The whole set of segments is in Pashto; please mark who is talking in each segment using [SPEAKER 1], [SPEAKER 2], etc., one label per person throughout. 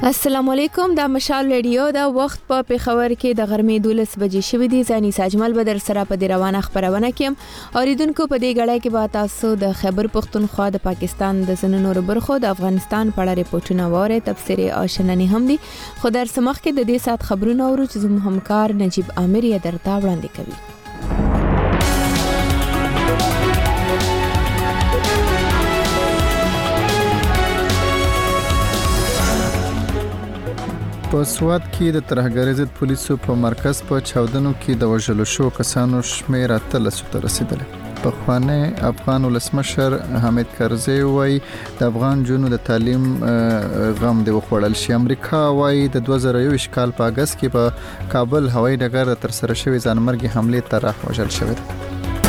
[SPEAKER 1] السلام علیکم، دا مشال ریډیو دا وخت په پیښور کې د غرمې 12 بجې شوې دي. ځاني ساجمل بدر سره په دې روانه خبرونه کې اوریدونکو په دې غړای کې به تاسو د خیبر پختونخوا د پاکستان د زنونو برخو د افغانستان په اړه ریپورتونه واره تفسیری او شننې هم دي. خو در سمخ کې د دې سات خبرونه اورو چې زموږ همکار نجیب عامر یې درته وړاندې کوي.
[SPEAKER 2] په سوات کې د ترهګرۍ ضد پولیسو په مرکز په چاودنو کې د وژلو شو کسانو شمېر 13 ته رسیدلی. پخوانی افغان ولسمشر حامد کرزي وایي د افغان جنونو د تعلیم غم دی وخوړل شي. امریکا وایي د 2021 کال په اگست کې په کابل هوایي ډګر د ترسره شوې ځانمرګي حمله طرح وژل شوې ده.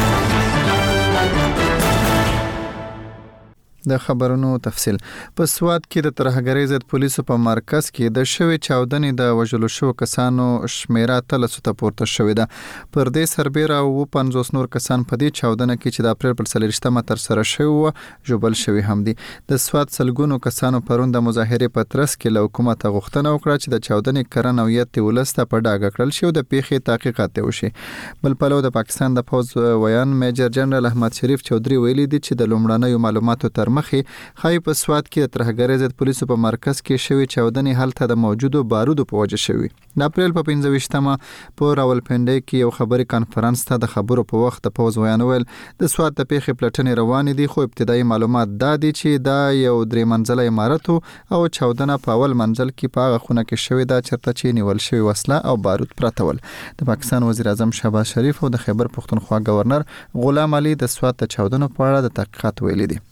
[SPEAKER 2] د خبرونو تفصیل. په سوات کې د ترهګرۍ ضد پولیسو په مرکز کې د شوې چاودنې د وژلو شو کسانو شمیره 13 ته پورته شوې ده. پر دې سربېره او 50 نور کسان په دې چاودنه کې چې د اپریل پر 30مه تر سره شوی جوبل شوی هم دي. د سوات سلګونو کسانو پرون د مظاهره په ترڅ کې له حکومت غوښتنه وکړه چې د چاودنې کړن هویت ولسته په ډاګه کړل شي او د پیښې تحقیقات وشي. بل پلو د پاکستان د پوز ویان میجر جنرال احمد شریف چودري ویلي دي چې د لومړنیو معلوماتو تر مخې خای په سوات کې د ترهګرۍ ضد پولیسو په مرکز کې شوی چاودنې حالت د موجودو بارودو په وجه شوی. د اپریل په 15مه په راولپنډي کې یو خبري کانفرنس ته د خبرو په وخت د پوز ویان ویل د سوات د پیښې پلټنې روان دي، خو ابتدایي معلومات دا دي چې دا یو 3 منزله عمارت او چاودنه په اول منزل کې په هغه خونه کې شوی دا چرته چې نیول شوی وسله او بارود پراته ول. د پاکستان وزیر اعظم شهباز شریف او د خیبر پختونخوا گورنر غلام علي د سوات د چاودنو په اړه د تحقیقات ویلي دي.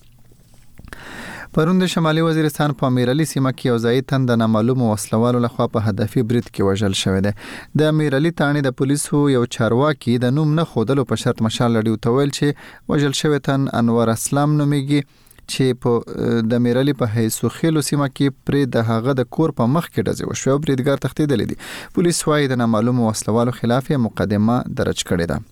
[SPEAKER 2] پرون د شمالي وزیرستان په امیر علي سیمه کې یو ځای تند نامعلومو وسلوالو لخوا په هدفي برید کې وژل شوی دی. د امیر علي تاڼې د پولیسو یو چارواکي د نوم نه خودلو په شرط مشال لړیو ته ویل چې وژل شوی تن انور اسلام نومیږي چې په د امیر علي په هیڅو خېلو سیمه کې پرې د هغه د کور په مخ کې ډزې وشوه او بریدګر تښتېدلی دی. پولیس وايي د نامعلومو وسلوالو خلاف مقدمه درج کړې ده.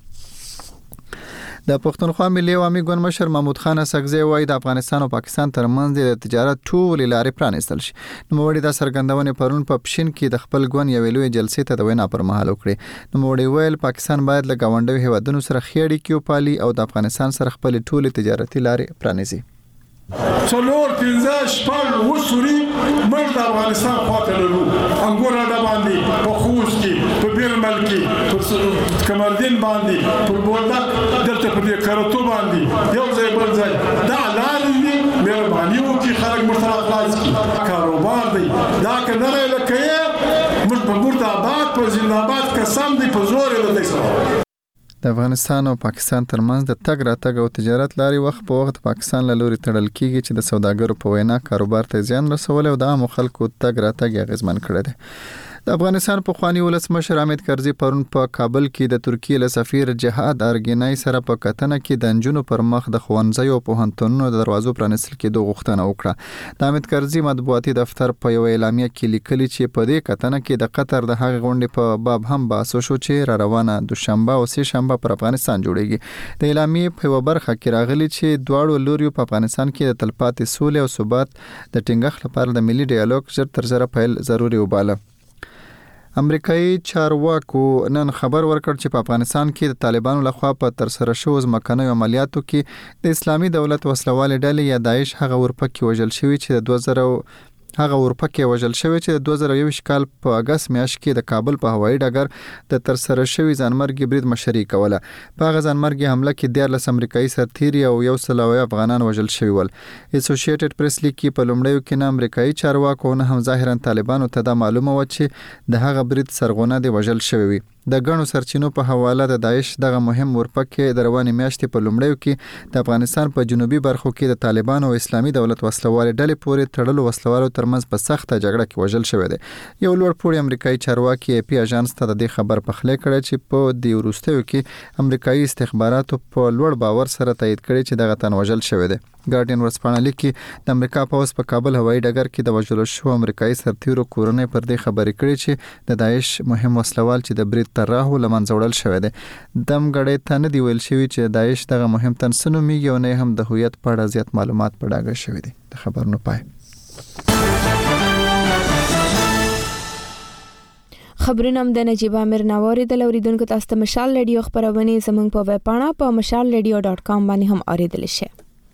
[SPEAKER 2] د پښتونخوا ملي عوامي ګوند مشر محمود خان اسحقزي وایي د افغانستان او پاکستان ترمنځ د تجارت ټولې لارې پرانیستل شي. نوموړي د سرګندونې پرون په پښین کې د خپل ګوند یو لوی جلسې ته د وینا پر مهال وکړي. نوموړي ویل پاکستان باید له گاونډیو هیوادونو سره ښې اړیکې وپالي او د افغانستان سره خپل ټولې تجارتي لارې پرانیزي.
[SPEAKER 3] څلور 15 شپږ وسوري موږ د افغانستان خواته لرو. انګور اډه باندې په خوست کې په بیرمل کې په کمردین باندې په بولدک دلته په کرتو باندې یو ځای بل ځای دا لارې دي. مهرباني وکړئ خلک مرسته خلاص کړي. کاروبار دی دا کنه لکه موږ په مرتبات په زنده‌باد قسم دی په زور له دې
[SPEAKER 2] د افغانستان او پاکستان ترمنځ د تګ راتګ او تجارت لارې وخت په وخت پاکستان له لوري تړل کیږي چې د سوداګرو په وینا کاروبار ته زیان رسول او د عامو خلکو تګ راتګ اغیزمن کړی دی. د افغانستان پخوانی ولسمشر حامد کرزي پرون په کابل کې د ترکیې له سفیر جهاد ارګینای سره په کتنه کې د انجونو پر مخ د ښوونځیو او پوهنتونونو د دروازو پرانیستل کېدو غوښتنه وکړه. د حامد کرزي مطبوعاتي دفتر په یو اعلامیه کې لیکلي چې په دې کتنه کې د قطر د هغې غونډې په باب هم بحث وشو چې را روانه دوشنبه او سه شنبه پر افغانستان جوړیږي. د اعلامیې په یو برخه کې راغلي چې دواړو لوریو په افغانستان کې د تلپاتې سولې او ثبات د ټینګښت لپاره د ملي ډیالوګ ژر تر ژره پیل ضروري وباله. امریکایي چارواکو نن خبر ورکړ چې په افغانستان کې د طالبانو لخوا په ترسره شوو ځمکنیو عملیاتو کې د اسلامي دولت وسلوالې ډلې یا داعش هغه ورپکې وژل شوي چې د 2021 کال په اگست میاشت کې د کابل په هوایي ډګر د ترسره شوي ځانمرګي برید مشري کوله. په هغه ځانمرګي حمله کې 14 امریکایي سرتیري او 100 افغانان وژل شوي ول. اسوسییټډ پریس لیکي په لومړیو کې نه امریکایي چارواکو نه هم ظاهرا طالبانو ته دا معلومه و چې د هغه برید سرغونه دی وژل شوی وي. د غنو سرچینو په حواله د داعش دغه مهم ورپکې د رواني میاشتې په لومړیو کې د افغانستان په جنوبي برخو کې د طالبانو او اسلامي دولت وسلوالې ډلې پورې تړلو وسلوالو ترمنځ په سخته جګړه کې وژل شوی دی. یو لوړ پوړی امریکایي چارواکي AP اژانس ته د دې خبر پخلی کړی چې په دې وروستیو کې امریکایي استخباراتو په لوړ باور سره تایید کړی چې دغه تن وژل شوی دی. ګارډین ورځپاڼه لیکي د امریکا پوځ په کابل هوایي ډګر کې د وژلو شوو امریکایي سرتیرو کورنۍ پر دې خبرې کړې چې د داعش مهم وسلوال چې د برید طراحو له منځه وړل شوی دی. دم غړې ته نه دی ویل شوی چې داعش دغه مهم تن څه نومیږي او نه هم د هویت په اړه زیات معلومات په ډاګه شوي دي. د خبرونو پای.
[SPEAKER 1] خبرونه هم د نجیب امیر نواری د اوریدونکو تاسو ته مشال رادیو خبرونه زموږ په ویب پاڼه په mashalradio.com باندې هم اوریدل شي.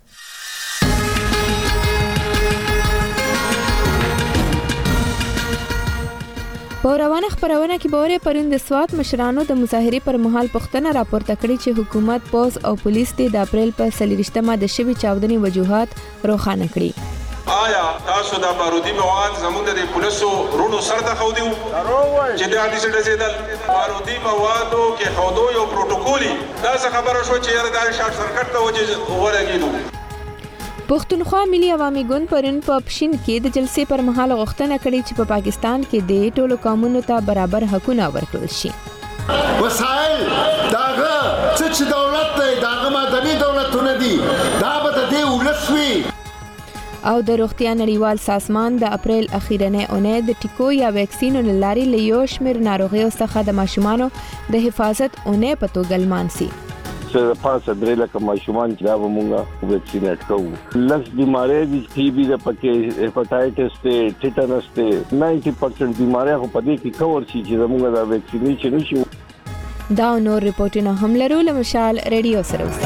[SPEAKER 1] په روانه خبرونه کې بوره پرون د سوات مشرانو د مظاهرې پر مهال پښتنه راپورته کړې چې حکومت پوز او پولیس د اپریل په 23مه د شوی چاودنې وجوهات روښانه کړي.
[SPEAKER 4] آیا تاسو د بارودي مواد زموږ د پولیسو رونو سره ته خو دیو چې د حدیث ډزیدل بارودي موادو کې خودو یو پروتوکولي دا څه خبره شو چې یاره د شارټ سرکټ ته ورغېدو.
[SPEAKER 1] پښتونخوا ملي عوامي ګوند پرون په پښین کې د جلسې پر مهال غوښتنه کړې چې په پاکستان کې د ټولو قومونو ته برابر حقونه ورکړل شي.
[SPEAKER 5] وسایل داغه چې دولت دی داغه مدني دولتونه دي دا به د دې ولسوي.
[SPEAKER 1] او د روغتیا نړیوال سازمان د اپریل اخیرنۍ اونۍ د ټیکو یا ویکسینو لاري له یو شمېر ناروغیو څخه د ماشومانو د حفاظت اونۍ په توګه لمانځي.
[SPEAKER 6] چې پاسه درې لکه ماشومان چې دا مونږه ویکسینیټ کوو. لږ بیماری دي ټي بي د پکې هپاتایټس ته ټیټانس ته 90% بیماری خو په دې کې کور شي چې مونږه دا ویکسینیشن نشو.
[SPEAKER 1] دا نور ریپورتونه هم لرو له مشال رادیو سره اوسئ.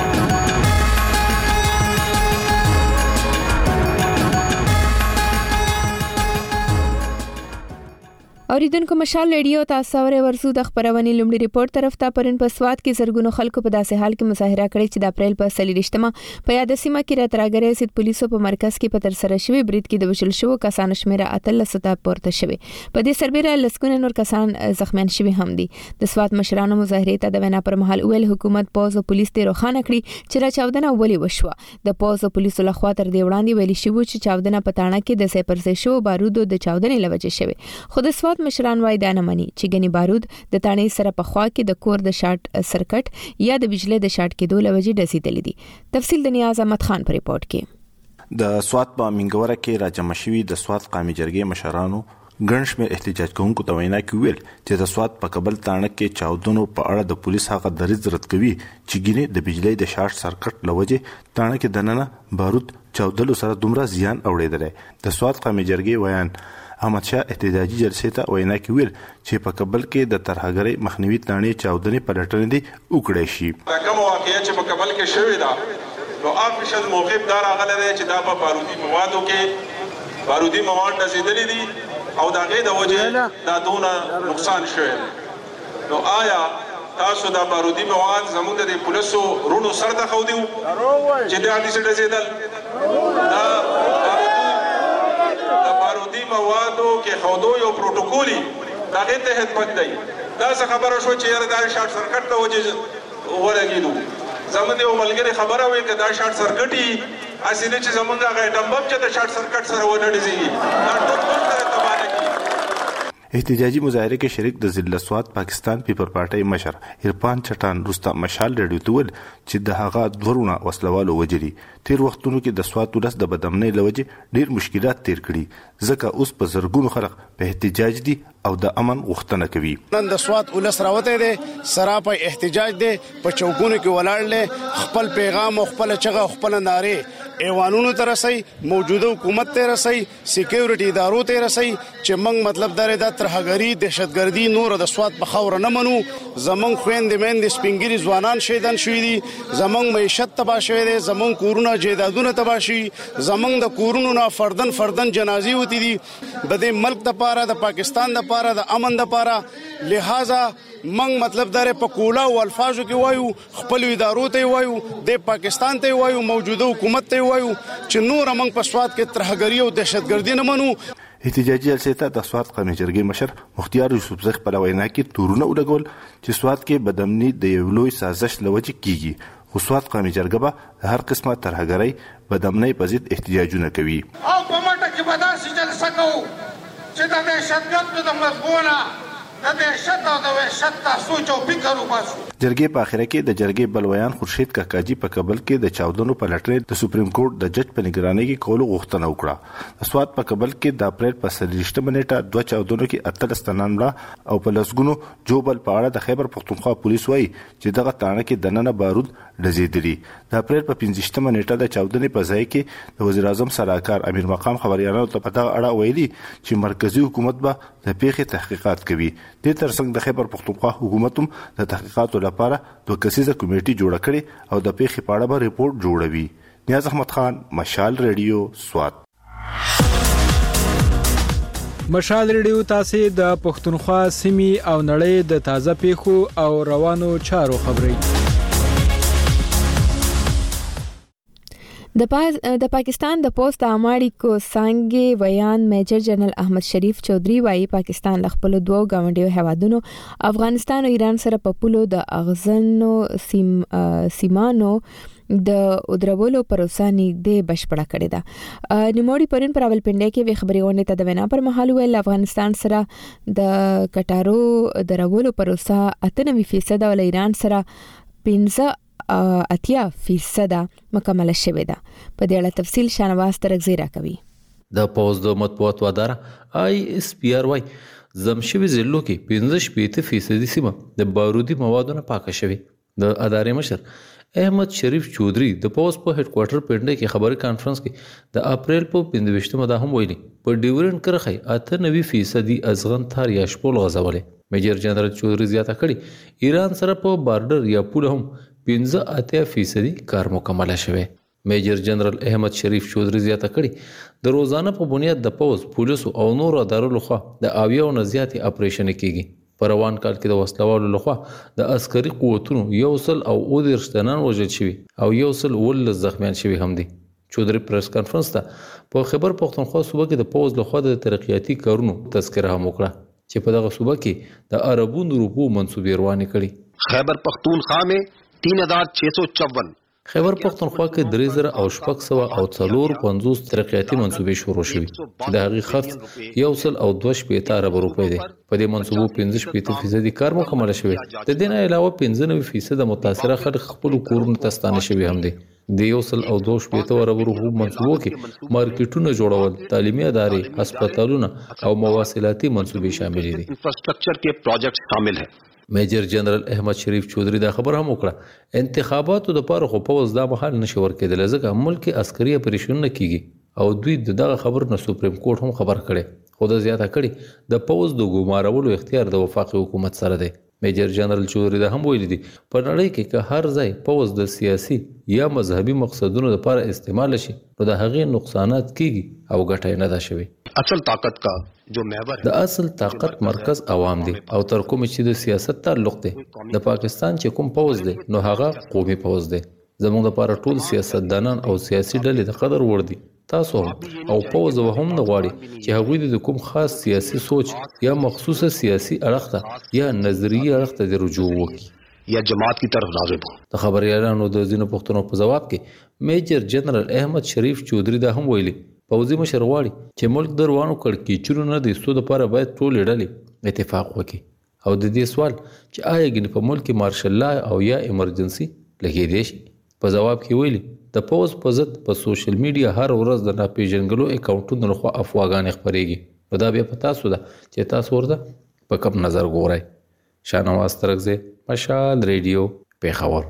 [SPEAKER 1] اوریدونکو مشال رادیو تاسو ورسو د خبرونې لومړي ریپورت طرف ته پرن په سواد کې زرګونو خلکو په داسې حال کې مظاهره کړې چې د اپریل په 23مه په یاد سیمه کې راتراګرې سید پولیسو په مرکز کې په تر سره شوی برید کې د وشل شو کسانو شمیره 13 ته پورته شوی. په دې سربېره لسګونه نور کسان زخمیان شوی هم دي. د سواد مشرانو مظاهره ته د وینا پر مهال ویل حکومت پوز او پولیس ته روښانه کړي چې را چاودنه ولې وشوه. د پوز او پولیسو لخوا تر دې وړاندې ویل شوی چې چاودنه په تاڼه کې د 0% شو بارودو د چاودنې لوجه شوی. خو د سواد مشران وایي دا نه مني چې ګني بارود د تاڼې سره په خوا کې د کور د شارټ سرکټ یا د بجلی د شارټ کېدو لوجه ډزیدل دي. تفصیل د نیاز احمد خان په ریپورت کې.
[SPEAKER 7] د سوات په منګوره کې راجم شوی د سوات قومي جرګې مشرانو ګڼشمیر احتجاج کوونکو ته وینا کوي چې د سوات په قبل تاڼه کې چاودنو په اړه د پولیس هغه دریځ رد کوي چې ګینه د بجلی د شارټ سرکټ لوجه تاڼه کې دننه بارود چاودلو سره دومره زیان اوړېدل. د سوات قومي جرګې ویان احمد شاه احتجاجي جلسې ته وینا کوي چې په قبل کې د ترهګرۍ مخنیوي تاڼې چاودنې پلټنې دي وکړې شي.
[SPEAKER 4] کوم واقعیت چې په قبل کې شوې ده نو افیشل موقف دار راغلی دی چې دا په بارودي موادو کې بارودي مواد ډزیدلي دي او د هغې د وجې دا دونه نقصان شوی دی. نو آیا تاسو دا بارودي مواد زموږ د پولیسو رونو سره ته ښودي چې د حدیث ډزیدل دا بارودي موادو کې خودو یو پروتوکولي دا هغې ته خدمت دی. دا څه خبره شوه چې یاره دا شارټ سرکټ ته ورغېدو. زموږ یو ملګري خبره وایي که دا شارټ سرکټ وي هسې نه چې زموږ هغه ایټم بم چې د شارټ سرکټ سره ونه ډزېږي دا ټول سره تباه نه کړي.
[SPEAKER 7] احتجاجي مظاهره کې شریک د ضلع سوات پاکستان پیپل پارټي مشر عرفان چټان روستا مشال رادیو ته ویل چې د هغه دورونه وسلوالو وجري تیر وختونو کې د سوات ولس د بدامنۍ لوجه ډیر مشکلات تیر کړي ځکه اوس په زرګونو خلک په احتجاج دي او د امن غوښتنه کوي.
[SPEAKER 5] نن د سوات ولس راوته دي سرا په احتجاج دي په چوکونو کې ولاړل خپل پیغام او خپل چغه خپل ناره ایوانونو ته رسي موجوده حکومت ته رسي سکیورټي ادارو ته رسي چې موږ مطلب درې د ترهګری دهشتګردي نور د سوات په خاور نه منو. زمونږ خويندې مېندې سپینګری ځوانان شهیدان شوي دي زمونږ معیشت تباہ شوی دی زمونږ کورونه جیدادونه تباہ شي زمونږ د کورونو نه فردن جنازي وتی دي د دې ملک د پاره د پاکستان د پاره د امن د پاره. لہذا منګ مطلب دار په کولا او الفاظو کې وایو خپل ادارو ته وایو د پاکستان ته وایو موجوده حکومت ته وایو چې نور منګ په سواد کې ترهګری او دهشتګردي نه منو.
[SPEAKER 7] احتجاجي جلسې ته د سوات قومي جرګې مشر مختیار یوسفزی خپل وینا کې تورونه ولګول چې سوات کې بدامني د یو لوی سازش لوجه کیږي. خو سوات قومي جرګه به هر قسمه ترهګرۍ بدامنۍ په ضد احتجاجونه کوي.
[SPEAKER 8] او په مټه کې به داسې جلسه کوو چې د دهشتګردو د مضمونه د دهشت او د وحشت ته سوچ او فکر وباسو.
[SPEAKER 7] جرګې په اخره کې د جرګې بلویان خورشید کاکاجي په کابل کې د چاودنو په لټرې د سپریم کورټ د جج په نگرانۍ کې کولو غوښتنه وکړه. د سوات په کابل کې د اپریل په 23مه نیټه دوه چاودنو کې 13 تنان مړه او په لسګونو جوبل په اړه د خیبر پښتونخوا پولیس وایي چې دغه تاڼه کې دننه بارود ډزېدلي. د اپریل په 25مه نیټه د چاودنې په ځای کې د وزیر اعظم سلاکار امیر مقام خبريالانو ته په دغه اړه ویلي چې مرکزی حکومت به د پیښې تحقیقات کوي. د ترڅنګ د خیبر پختونخوا حکومت هم د تحقیقاتو لپاره دوه کسیزه کمیټه جوړه کړې او د پیښې په اړه به ریپورت جوړوي. نیاز احمد خان، مشال ریډیو، سوات.
[SPEAKER 9] مشال ریډیو تاسو د پښتونخوا سیمې او نړۍ د تازه پیښو او روانو چارو خبري.
[SPEAKER 1] د پاکستان د پوسټ اماړي کو څنګه بیان میجر جنرال احمد شریف چودھری وايي پاکستان ل خپل دوه گاونډیو هوادونو افغانستان او ایران سره په پولو د اغزنو سیمانو د ودرولو پروسه نږدې بشپړه کړې ده. نیموړي پرون پر راولپنډي کې وی خبرونه ته د وینا پر مهال ویل افغانستان سره د کټارو درولو پروسه 98% او ایران سره 80% مکمل شوې ده. په دې اړه تفصیل شانواز ترغزیرا کوي.
[SPEAKER 10] د پوز د مطبوعات اداره ISPRY زمشوي ضلعو کې 15% سیمه د بارودي موادونو پاکه شوې. د ادارې مشر احمد شریف چودھری د پوز په هډ کوارټر پنډه کې خبري کانفرنس کې د اپریل په 15مه د هم ویلي په ډیورن کرخي 98% ازغن تار یا شپول غزولې. میجر جنرال چودھری زیاته کړي ایران سره په بارډر یا پول هم 85% کار مکمل شوه. میجر جنرال احمد شریف چودھری زیاته کړي د روزانه په بنیاد د پوز پولیسو او نور ادارو لخوا د اویو نه زیاتې اپریشن کیږي. په روان کال کې د وسلوالو لخوا د عسکري قوتونو 130 تنان وژل شوي او 110 زخمیان شوي هم دي. چودھری پریس کانفرنس ته په خیبر پختونخوا صوبه کې د پوز لخوا د ترقیاتي کارونو تذکره هم وکړه چې په دغه صوبه کې د عربون روپو منسوبې روانې کړي.
[SPEAKER 11] خیبر پختونخوا میں 3654
[SPEAKER 10] خیبر پختونخوا کې 3650 ترقیاتي منسوبې شروع شوې. د هغې خرڅ 102 ارب روپۍ دی. په دې منسوبو 15% کار مکمل شوی. د دې نه علاوه 95% متاثره خلک خپل کورونو ته ستانه شوي هم دي. د 102 ارب روپۍ منسوبو کې مارکیټونه جوړول، تعلیمي ادارې، هسپتالونه او مواصلاتي منسوبې شامل دي.
[SPEAKER 11] انفراسټرکچر کې پروجیکټ شامل ہیں.
[SPEAKER 10] میجر جنرال احمد شریف چودھری دا خبر هم وکړه انتخاباتو د پاره خو پوز دا محل نشي ورکېدل ځکه ملک عسکري اپریشن نه کیږي او دوی دغه خبر نه سپریم کورټ هم خبر کړي. خو دا زیاته کړي د پوز د ګمارولو اختیار د وفاقي حکومت سره دی. میجر جنرال چودھری دا هم ویلي دي په نړۍ کې که هر ځای پوز د سیاسي یا مذهبي مقصدونو لپاره استعمال شي نو د هغې نقصانات کیږي او ګټه نه ده شوی.
[SPEAKER 11] اصل طاقت کا جو محور
[SPEAKER 10] د اصل طاقت مرکز عوام دي او تر کوم چې د سیاست تعلق دی د پاکستان چې کوم پوز دی نو هغه قومي پوز دی. زموږ لپاره ټول سیاستدانان او سیاسي ډلې د قدر وړ دي. تاسو او پوز هم نه غواړي چې هغوی د کوم خاص سیاسي سوچ یا مخصوصه سیاسي اړخ ته یا نظریي اړخ ته رجوع وکړي
[SPEAKER 11] یا جماعت کی طرف راغب ہو.
[SPEAKER 10] د خبريالانو د ځینو پوښتنو په جواب کې میجر جنرال احمد شریف چودھری دا هم ویلي پوځي مشر غواړي چې ملک دروانو کړکېچونو نه د ستو لپاره باید ټول ډلې اتفاق وکړي او د دې سوال چې آیا ګنې په ملک کې مارشل لا او یا ایمرجنسي لګېدای شي. په جواب کې ویلي د پوز په ضد په سوشل میډیا هر ورځ د ناپېژنګلو اکاونټونو لخوا افواګانې خپرېږي. نو دا بیا په تاسو ده چې تاسو ورته په کوم نظر ګورئ. شانواز ترغزی، مشال ریډیو، پیښور.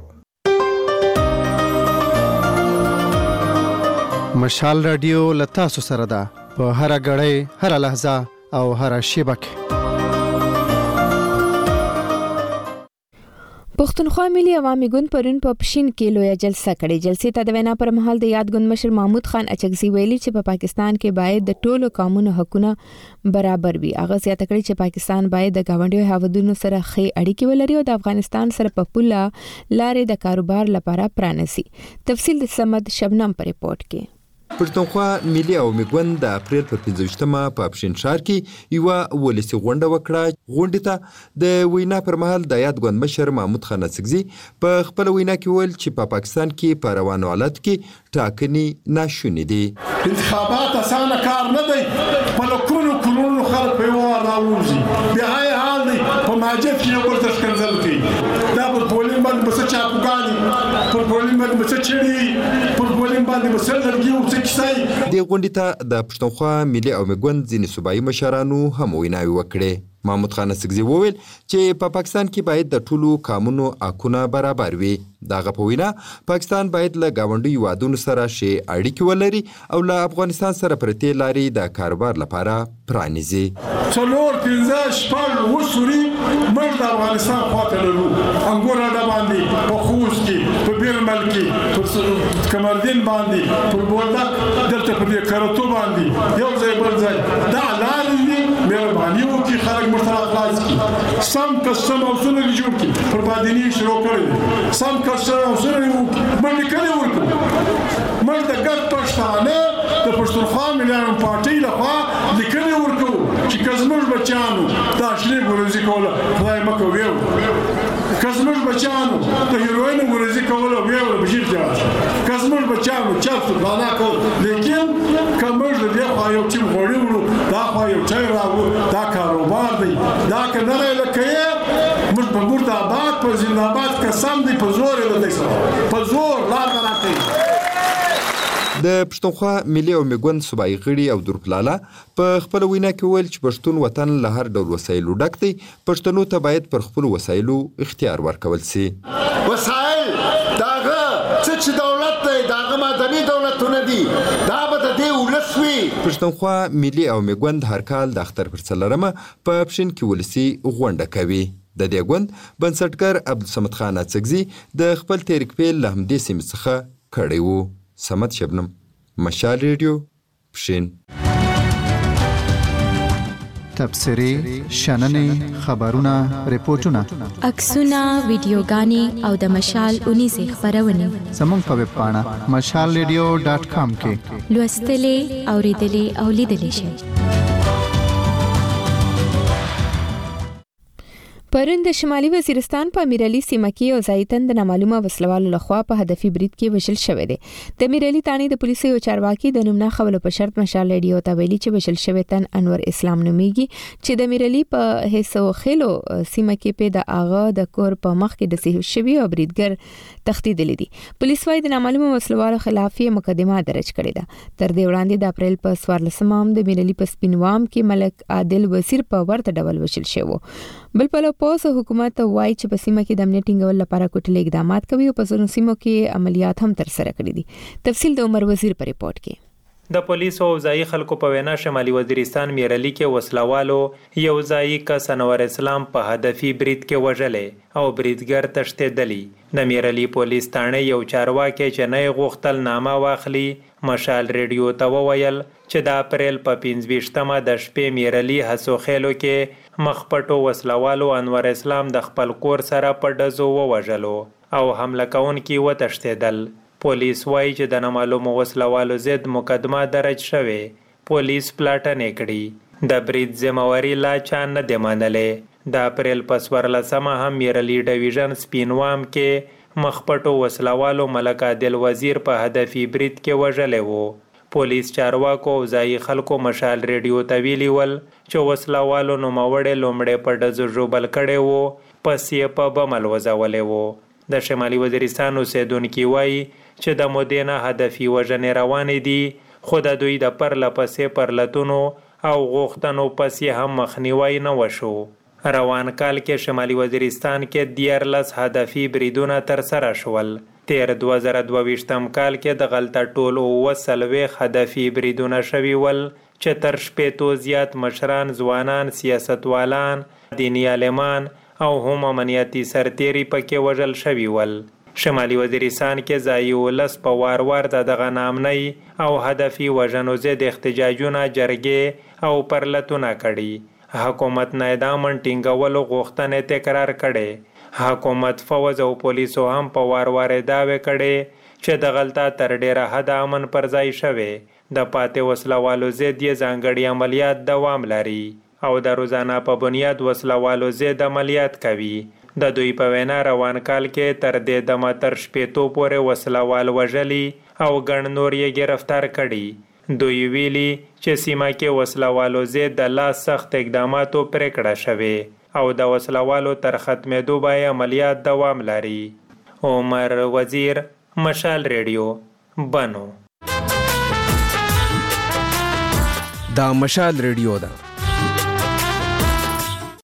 [SPEAKER 2] مشال رادیو لتا سره ده په هر غړې، هر لحظه او هر شیبه کې.
[SPEAKER 1] پښتونخوا ملي عوامي ګوند پرون په پښین کې لویه جلسه کړې. جلسې ته د وینا پر مهال د یاد ګوند مشر محمود خان اچکزي ویلي چې په پاکستان کې باید د ټولو قومونو حقوقونه برابر وي. هغه زیاته کړې چې پاکستان باید د گاونډیو هیوادونو سره ښې اړیکې ولري او د افغانستان سره په پوله لارې د کاروبار لپاره پرانیسي. تفصیل د سمد شبنم پر ریپورت کې.
[SPEAKER 12] پښتونخوا ملي عوامي ګوند د اپریل په 15مه په پښین ښار کې یو ولسی غونډه وکړه. غونډې ته د وینا پر مهال د یاد ګوند مشر محمود خان اڅکزي په خپل وینا کې ویل چې په پاکستان کې په روانو حالت کې ټاکنې ناشونې دي.
[SPEAKER 3] انتخابات اسانه کار نه دی. په لکونو کلونو خلک په یو راوځي بیا یې حال دی په ماجد کې یو ورته ښکنځل کوي. دا په پولین باندې بس چاپګانی په پولین باندې بس چړي په پولین باندې بس لرګي د
[SPEAKER 12] غونډې ته د پښتونخوا ملي عوامي ګوند ځینې صوبایي مشرانو هم ویناوې وکړې. محمود خان سګزي وویل چې په پاکستان کې باید د ټولو قانونو حقونه برابر وي. دغه په وینا پاکستان باید له ګاونډیو هیوادونو سره ښې اړیکې ولري او له افغانستان سره پرتې لارې د کاروبار لپاره پرانیزي.
[SPEAKER 3] 4 15 شپږ وسوري موږ د افغانستان خواته لرو. انګور اډه باندې په خوست کې په بیرمل کې په کمردین باندې په بولدک دلته په دې کرتو باندې یو ځای بل ځای دا لارې دي. مهرباني وکړئ خلک موږ ته خلاص کړي. سم کسټم هاوسونه دې جوړ کړي. پر بادینی شروع کړي. سم کسټم هاوسونه دې باندې کړي ورکړو. موږ د ګډ پښتانه د پښتونخوا مليان پارټي لخوا لیکلي ورکړو چې کزموږ بچانو دا شلې ګورزي کوله خدای مکه ویو. کزموږ بچانو د هیروین ګورزي کوله ویو بشیر جاش. کزموږ بچانو چاپ پلانا کول لیکن کومږ د خو یو چې غوړیو دا خو یو چای راو دا کاروبار دی. دا کنه لکه موږ په مرتبات په زنده‌باد قسم دی په زور له دې په زور لا راځي.
[SPEAKER 12] د پښتونخوا ملي او میګوند صوبایي غړي او درپلاله په خپل وینا کې ویل چې پښتون وطن له هر ډول وسایلو ډک دی. پښتنو ته باید پر خپل وسایلو اختیار ورکول سي.
[SPEAKER 13] وسایل داغه چې دولت دی داغه مدني دولتونه دي دا به د دې ولس وي.
[SPEAKER 12] پښتونخوا ملي او میګوند هر کال د اختر پر څلرمه په پښین کې ولسي غونډه کوي. د دې غوند بنسټګر عبدالصمد خان اڅکزي د خپل تحریک پیل له همدې سیمې څخه کړی و. سمت شبنم، مشال ریډیو، پښین.
[SPEAKER 2] تبصرې، شننې، خبرونه، ریپورتونه،
[SPEAKER 14] عکسونه، ویډیوګانې او د مشال 19 خبرونه
[SPEAKER 2] زموږ په ویب پاڼه mashalradio.com کې
[SPEAKER 14] لوستلې، اوریدلې او لیدلې شئ.
[SPEAKER 1] پرون د شمالي وزیرستان په امیرعلي سیمه کې یو ځای تن د نامعلومه وسلوالو لخوا په هدفي برید کې وژل شوی دی. د امیرعلي تانې د پولیسو یو چارواکي د نوم نه خبرو په شرط مشال ریډیو ته ویلي چې وژل شوی تن انور اسلام نومیږي چې د امیرعلي په حصو خلو سیمه کې په د اغا د کور په مخ کې د سیو شوی او بریدګر تختیدل دي. پولیس وايي د نامعلومه وسلوالو خلاف مقدمه درج کړې ده. تر دې وړاندې د اپریل په 14 د امیرعلي په سپینوام کې ملک عادل وزیر په ورته ډول وژل شوی. بل په پوسو حکومت وايي چې په سیمه کې د امنیت ټینګول لپاره کوټلې اقدامات کوي او په ځینو سیمو کې عملیات هم تر سره کړي دي. تفصیل د عمر وزیر په ریپورت کې.
[SPEAKER 15] د پولیسو او ځایي خلکو په وینا شمالي وزیرستان میرعلي کې وسلوالو یو ځایي کس انور اسلام په هدفي برید کې وژلې او بریدګر تښتېدلی. د میرعلي پولیس تانه یو چارواکي چې نه غوښتل نامه واخلي مشال ریډیو ته وویل چې د اپریل په 25مه د شپې میرعلي هڅو خېلو کې مخپټو وسلوالو انور اسلام د خپل کور سره په ډزو ووژلو او حمله کوونکي وتښتېدل. پولیس وایي چې د نامعلومو وسلوالو ضد مقدمه درج شوې. پولیس پلاټنې کړي. د برید ذمہواري لا چا نه دی منلې. د اپریل په 14 هم میرعلي ډویژن سپینوام کې مخپټو وسلوالو ملک عادل وزیر په هدفي برید کې وژلی وو. پولیس چارواکو او ځایي خلکو مشال ریډیو ته ویلي ول چې وسلوالو نوموړی لومړی په ډزو ژوبل کړی وو پس یې په بمل وځولی وو. د شمالي وزیرستان اوسېدونکي وایي چې د مودې نه هدفي وژنې روانې دي خو د دوی د پرله پسې پرلتونو او غوښتنو پسې هم مخنیوی نه وشو. روان کال کې شمالي وزیرستان کې 14 هدفي بریدونه ترسره شول. تیر 2022 کال کې د غلطه ټول 40 هدفي بریدونه شوي ول چې تر 80 زیات مشران، ځوانان، سیاستوالان، دیني عالمان او هم امنیتي سرتیري پکې وژل شوي ول. شمالي وزیرستان کې ځایي ولس په وار وار د دغه نامنۍ او هدفي وژنو ضد احتجاجونه، جرګې او پرلتونه کړي. حکومت نه د امن ټینګولو غوښتنې تکرار کړي. حکومت، فوج او پولیسو هم په وار وار دعوې کړي چې د غلطه تر ډیره حد امن پر ځای شوی. د پاتې وسلوالو ضد یې ځانګړي عملیات دوام لري او د روزانه په بنیاد وسلوالو ضد عملیات کوي. د دوی په وینا روان کال کې تر دې دمه تر 80 پورې وسلوال وژلي او ګڼ نور یې گرفتار کړي. دوی ویلي چې سیمه کې وسلوالو ضد د لا سخت اقداماتو پریکړه شوې او د وسلوالو تر ختمېدو به عملیات دوام لري. عمر وزیر، مشال ریډیو، بنو.
[SPEAKER 16] دا مشال ریډیو ده.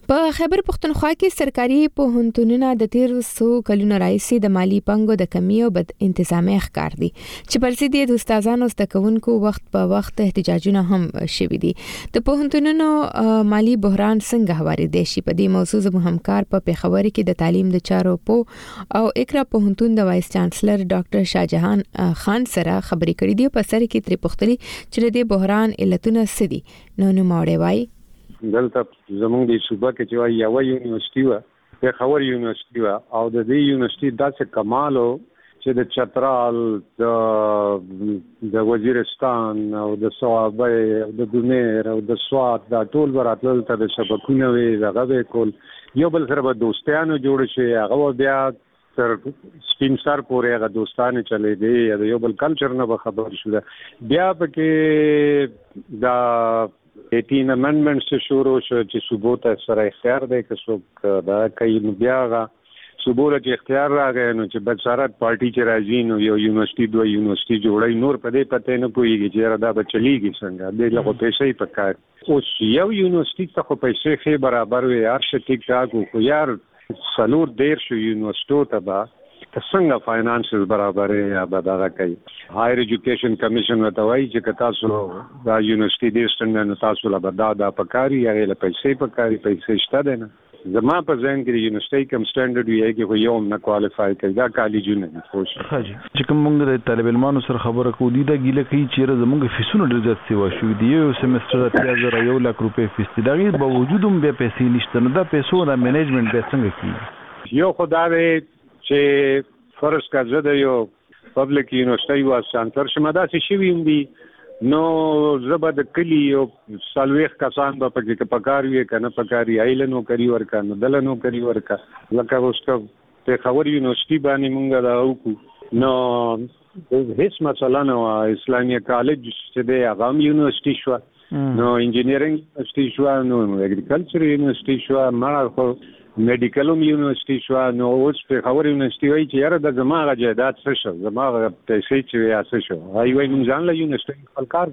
[SPEAKER 1] په خیبر پختونخوا کې سرکاري پوهنتونونه د 1300 کلونو راهیسې د مالی پنګو د کمی او بد انتظامي ښکار دي چې پر ضد د استادانو زده کوونکو وخت په وخت احتجاجونه هم شوي دي. د پوهنتونونو مالی بحران څنګه هوارېدی شي؟ په دې موضوع زموږ همکار په پېښور کې د تعلیم د چارو او اقرا پوهنتون د وایس چانسلر ډاکټر شاهجهان خان سره خبرې کړې دي. په سر کې ترې پوښتنې چې د بحران علتونه څه دي. نو نوموړی وایي
[SPEAKER 16] دلته زمونږ د صوبه کې چې یو یونیورسيټي و پېښور یونیورسيټي و او د دې یونیورسيټي داسې کمال و چې د چترال د وزیرستان او د صوابه او د دونیر او د سوات دا ټول وراتل ته د شبکونه وي دغه کول یو بل سره به دوستانو جوړ شي هغه بیا تر سپین سر پورې هغه دوستانه چلے دی یو بل کلچر نه خبر شو بیا پکې دا 18 امندمنټس شروع شو چې صوبو ته سره اختیار دی که څوک دا کوي بیا صوبو له اختیار راغی نو چې بچارات پارټي چې راځي نو یو یونیورسيټي دوه یونیورسيټي جوړای نور په دې پته نه پويږي چې دا به چلیږي څنګه د لغو پیسې پکار اوس یو یونیورسيټي ته خو پیسې خې برابر وي هر څه ټیک ټاک خو یار سلور دیر شو یونیورسيټو ته با څنګه فاینانسز برابرې یا بداغه کوي. هایر ایجوکیشن کمیشن وتاوي چې تاسو دا یونیورسيټي د ستنه تاسو لا بدا پکاري یا له پیسې پکاري پیسې شته نه زما په ځین کې یونیورسيټي کم سټانډرډ وی کې یو نه کوالیفای کوي دا کالجونه نه خوش
[SPEAKER 17] حاجی چې کوم موږ د طالب علمانو سره خبره کوو دي دا ګیله کوي چې زموږ فیسونه ډېر زیات سیوا شو دي یو سیمستر 3000 1 لک روپے فیس دي دا غیر باوجود هم به پیسې نشته نه دا پیسو دا منیجمنت به څنګه کوي
[SPEAKER 16] یو خدای چې فرض کړه د یو پبلک یونیورسيټي وا سانتر شمه دا شي ویم دي نو زبر د کلی او سالويخ کسان په پکې پکاروي کنه پکاري ایلنو کوي ورکا نو دلنو کوي ورکا لکه اوسه په خبر یونیورسيټي باندې مونږ دا وکړو نو هیڅ مثلا نو اسلامي کالج چې د اغام یونیورسيټي شو نو انجینرینګ یونیورسيټي شو نو اګریکلچر یونیورسيټي شو ما خو میډیکلوم یونیورسيټي شو نو اوس په خبر یونیورسيټي وایي چې یاره د زماغه جایداد څه شو زماغه پیسې چې یا څه شو هاي موږ ځان له یونیورسيټي خپل کار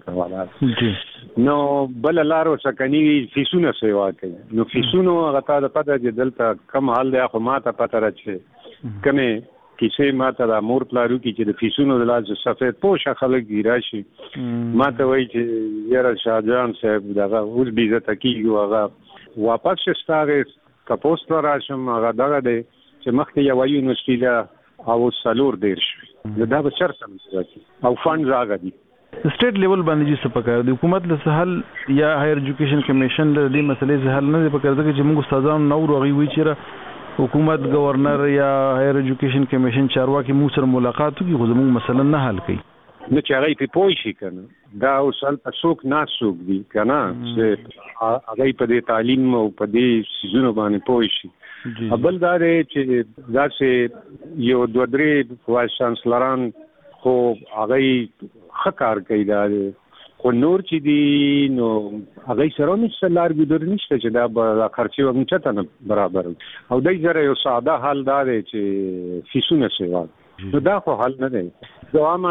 [SPEAKER 16] کړواله نو بل لارو سکني فیسونه سیوا کوي نو فیسونو غتا د پته چې دلته کم حال دی خو ماته پته راځي کمه کیسه ماته د امور پلارو کې چې د فیسونو د لاس سفید پوښه خلک دی راشي ماته وایي چې یاره شاهجان صاحب دغه اوس بیزه تکیږي هغه واپس شستاره کپوست راشم هغه دغه دی چې مخکې یو یونیورسيټي دا او سلور دیر شي دا به چرته او فند راغی
[SPEAKER 17] سټیټ لیول باندې چې پکاره د حکومت له سهل یا هایر ایجوکیشن کمیشن له دې مسلې سهل نه پکاره چې موږ استادانو نو روغي وی چې حکومت گورنر یا هایر ایجوکیشن کمیشن چارواکي مو سره ملاقات کوي خو زموږ مسله نه حل کوي
[SPEAKER 16] نو چې هغه په پوي شي کنه دا اوسل پسوک ناسوک دي کنه چې هغه په دې تعلیم او په دې سيزونو باندې پوي شي بل دا چې دا چې یو دوه درې وایس چانسلران خو هغه خکار کوي دا خو نور چې دي نو هغه سره نشته لارګو در نشته چې دا خرچي ومنچته نه برابر او دای زره یو ساده حل دا دی چې فیسونه سیوا نو دا خو حل نه دی دوامه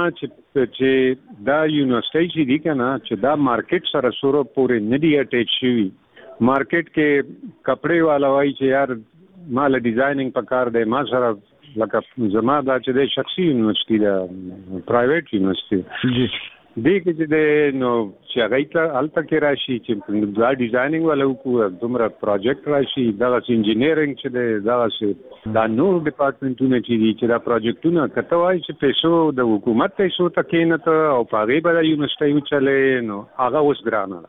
[SPEAKER 16] چې دا یونیورسيټي چې دي کنه چې دا مارکیټ سره سره پورې نه دی اٹیچ شوی مارکیټ کې کپڑے والا وایي چې یار مال ډیزاینینګ پکار دی ما سره لکه زما دا چې د شخصي یونیورسيټي دا پرایویټ یونیورسيټي جی دې کې چې نو چې هغه ته الته کې راشي چې دا ډیزاینینګ والا کو دومره پروجیکټ راشي دا انجینیرینګ چې دا نور ډپارټمنټونه چې دا پروجیکټونه کته وایي چې پیسو د حکومت پیسو تکې نه ته او پاغي به یونیورسيټي چلے نو هغه اوس ګرانه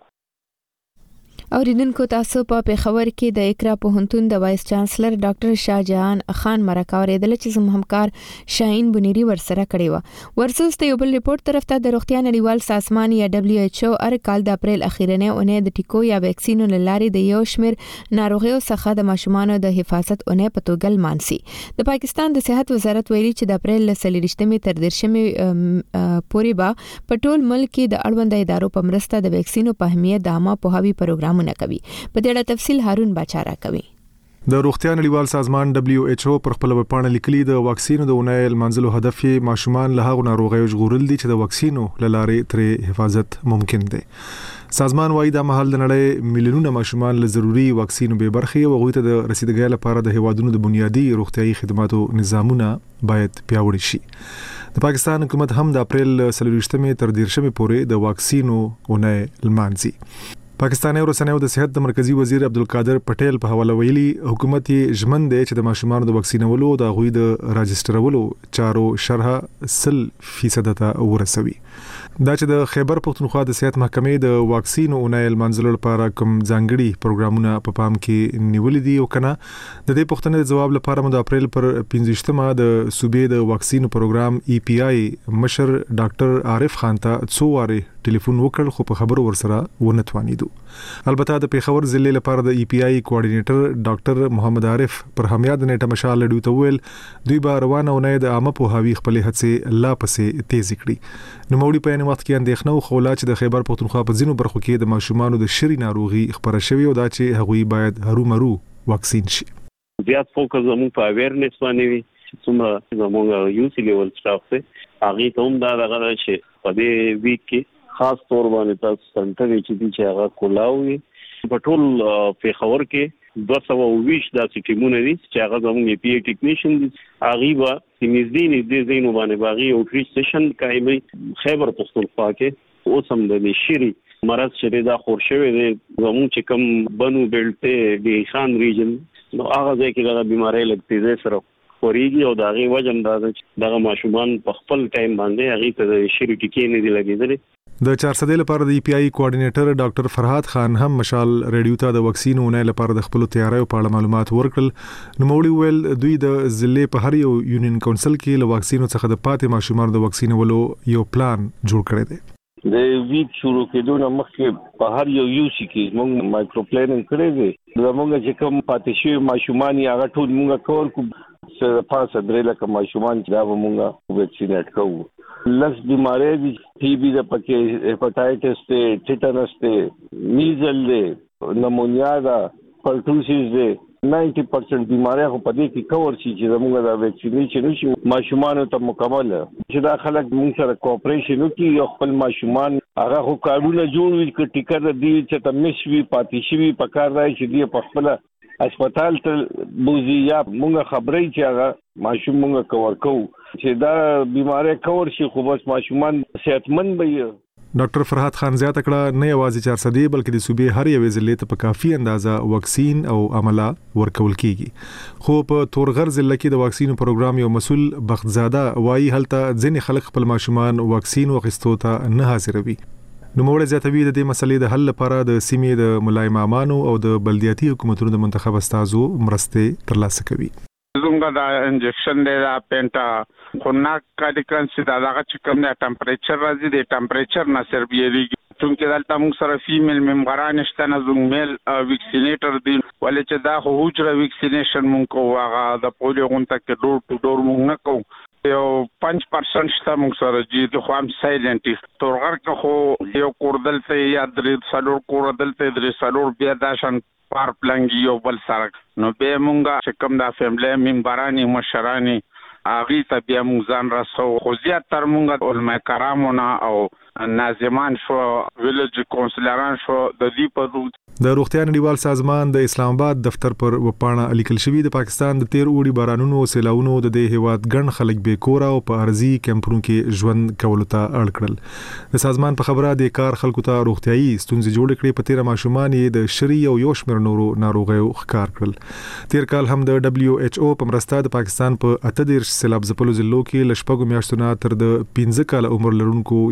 [SPEAKER 1] اوریدونکو تاسو په پېښور کې د اقرا پوهنتون د وایس چانسلر ډاکټر شاهجهان خان مرکه اوریدل چې زموږ همکار شاهین بنيري ورسره کړی و ورسوس ته یو بل ریپورت طرف ته د روغتیا نړیوال سازمان یا WHO هر کال د اپریل اخیرنه اونۍ د ټیکو یا ویکسینو لاري د یو شمیر ناروغیو څخه د ماشومانو د حفاظت اونۍ په توګه مانسي د پاکستان د صحت وزارت ویلي چې د اپریل ل 23 تر 10 پورې به په ټول ملک کې د اړوند ادارو په مرسته د ویکسینو په اهمیت د عامه پوهاوی پروګرام نه کوي په دې اړه تفصیل هارون بچارا کوي
[SPEAKER 18] د روغتیا نړیوال سازمان WHO پر خپل ویبپاڼه لیکلي د واکسینو د اونۍ منځلو هدف یې ماشومان له هغو ناروغیو ژغورل دي چې د واکسینو له لارې ترې حفاظت ممکن دی. سازمان وايي دا مهال د نړۍ میلیونونه ماشومان له ضروري واکسینو به برخې او هغوی ته د رسیدګۍ لپاره د هیوادونو د بنیادي روغتيایي خدماتو نظامونه باید پیاوړي شي. د پاکستان حکومت هم د اپریل 24 تر 13 پورې د واکسینو اونۍ لمانځي. پاکستاني رسنیو د صحت د مرکزی وزیر عبدالقادر پټیل په حواله ویلي حکومت یې ژمن دی چې د ماشومانو د واکسینولو او د غوي د راجسترولو چارو شرح 100% ته ورسوي. دا چې د خیبر پختونخوا د صحت محکمې د واکسینو اونۍ لمانځلو لپاره کوم ځانګړي پروګرامونه په پام کې نیولې دي او کنه د دې پوښتنې جواب لپاره د اپریل پر 15مه د صوبې د واکسینو پروګرام EPI مشر ډاکټر عارف خان ته څو واره ټلیفون وکړ خو په خبرو ورسره ونه توانیدو. البته د پیښور ضلع لپاره د EPI کوارډینیټر ډاکټر محمد عارف پر همیاد نیټه مشال لډو ته ویل دوی به روانه اونۍ د عامه پوهاوی خپل هڅې لا پسې تیز کړي. نو موړي په وخت کې اندېښنه او خولا چې د خیبر پختونخوا په ځینو برخو کې د ماشومانو د شری ناروغي خبره شوې او دا چې هغوی باید هرومرو واکسین شي.
[SPEAKER 19] زیات فوکس زموږ په اویرنس باندې وي چې څومره زموږ یوسی لیول سټاف ته هغه ته هم دا دغه چې په دې ویک کې خاص تور باندې تاسو څنګه چې هغه کولاوي په ټول پیښور کې 220 د سټیمونه دي چې هغه زموږ EPI ټیکنیشن دي هغه به نږدې زینو باندې باغی او ټری سټیشن کایمي خیبر پختونخوا کې اوس هم د شری مرض چې دا خور شوی دی زموږ چې کوم بنو بیلټ دی خان ریجن نو هغه ځای کې د بیماری لګتي سره خوريږي او دا غي وجم دا دغه ماشومان په خپل ټایم باندې هغه ته شری ټکی نه دی لګیدل.
[SPEAKER 18] د 400 لپاره د EPI کوارډینیټر ډاکټر فرهاد خان هم مشال ریډیو ته د واکسینو اونۍ لپاره د خپل تیاریو په اړه معلومات ورکړل. نو موړي ویل دوی د ضلع په هر یو یونین کونسل کې له واکسینو څخه د پاتې ماشومان د واکسینولو یو پلان جوړ کړی دی.
[SPEAKER 6] د ویک شروع کېدو نه مخکې په هر یو یوسی کې موږ مایکرو پلانینګ کړی دی. زموږ چې کوم پاتې شوی ماشومان هغه ټول موږ کور کو څه پاسه درې لکه ماشومان چې دا موږ ویکسینیټ کوو. لس بیماری دي TB د پکې هپاتایټس ته ټیټانس ته میزل دی نمونیا دا پرټوسیس دی 90% بیماری خو په دې کې کور شي چې زموږ د ویکسینیشن شي ماشومان ته مکمل چې دا خلک موږ سره کوآپریشن وکړي او خپل ماشومان هغه خو کارونه جوړ وي چې ټیکر دی چې تمشوي پاتې شي په کار راځي چې دی په خپل هسپتال ته بوزي یا موږ خبرې چې هغه ماشوم موږ کور کوو چې دا بیماری کور شي خو بس ماشومان صحتمند وي.
[SPEAKER 18] ډاکټر فرهاد خان زیاته کړه نه یوازې 400 بلکې د صوبې هر یوې ضلع ته په کافي اندازه واکسین او عمله ورکول کیږي. خو په تورغر ضلع کې د واکسینو پروګرام یو مسول بختزاده وایي هلته ځینې خلک خپل ماشومان واکسین واخیستو ته نه حاضروي. نو موږ زیاتوي د دې مسلې د حل لپاره د سیمې د ملای مامانو او د بلدیاتي حکومتونو د منتخب استادو مرستې ترلاسه کوي.
[SPEAKER 20] زموږ دا انجکشن دی دا پینټا خوناک کاډیکنس دا هغه چې کوم د ټمپریچر راځي د ټمپریچر نه سربیریږي چونکې دلته موږ سره فیمیل ممبران شته نه زموږ میل ویکسینیټر دی ولې چې دا هوجره ویکسینیشن موږ کوو هغه د پولیو غونډه کې ډور ټو ډور موږ نه کوو یو 5% شته موږ سره چې خو هم سایلنټ تورغر کې خو یو کوردل ته یا درې څلور کوردل ته درې څلور بیا داشن پار پلانګي یو بل سره نو به مونږه چې کوم د فیملی ممبرانی مشرانی اغي ته بیا مونږ ځان راسو خو زیات تر مونږه علماء کرامونه او ناظمان شو ویلج کونسلران شو د دې په
[SPEAKER 18] د روغتیا نړیوال سازمان د اسلام آباد دفتر پر وپاڼه لیکل شوی د پاکستان د 13 اوړي بارانونو او سیلاونو د دې هیواد ګڼ خلک بې کور او په ارزي کمپونو کې ژوند کولو ته اړ کړل. د سازمان په خبره د کار خلکو ته روغتيایي ستونزې جوړ کړې په 13 ماشومان د شری او یو شمېر نورو ناروغیو ښکار کړل. تیر کال هم د WHO په مرسته د پاکستان په 18 سیلاب ځپلو ضلعو کې لشپږو میاشتو نه تر د 15 کال عمر لرونکو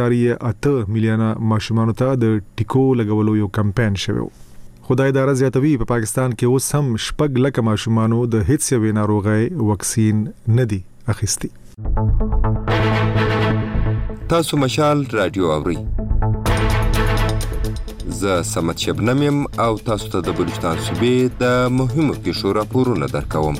[SPEAKER 18] 1.8 میلیونه ماشومانو ته د ټیکو لګولو یو کمپاین شوی. خدای اداره زیاتوي په پاکستان کې اوس هم 6 لک ماشومانو د هیڅ یوې ناروغۍ واکسین نه دی اخیستی.
[SPEAKER 12] تاسو مشال رادیو اوري. زه سمت شبنم او تاسو ته د بلوچستان صوبې د مهمو پیښو راپورونه درکوم.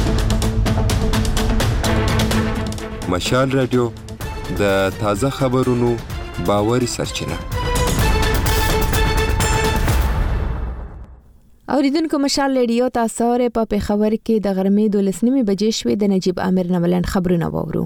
[SPEAKER 12] مشال رادیو د تازه خبرونو باوري سرچینه.
[SPEAKER 1] اوریدونکو مشال ریډیو تاسو ری په پیښور کې د غرمې 12 بجې شوې د نجیب عامر نملند خبرونه وورو.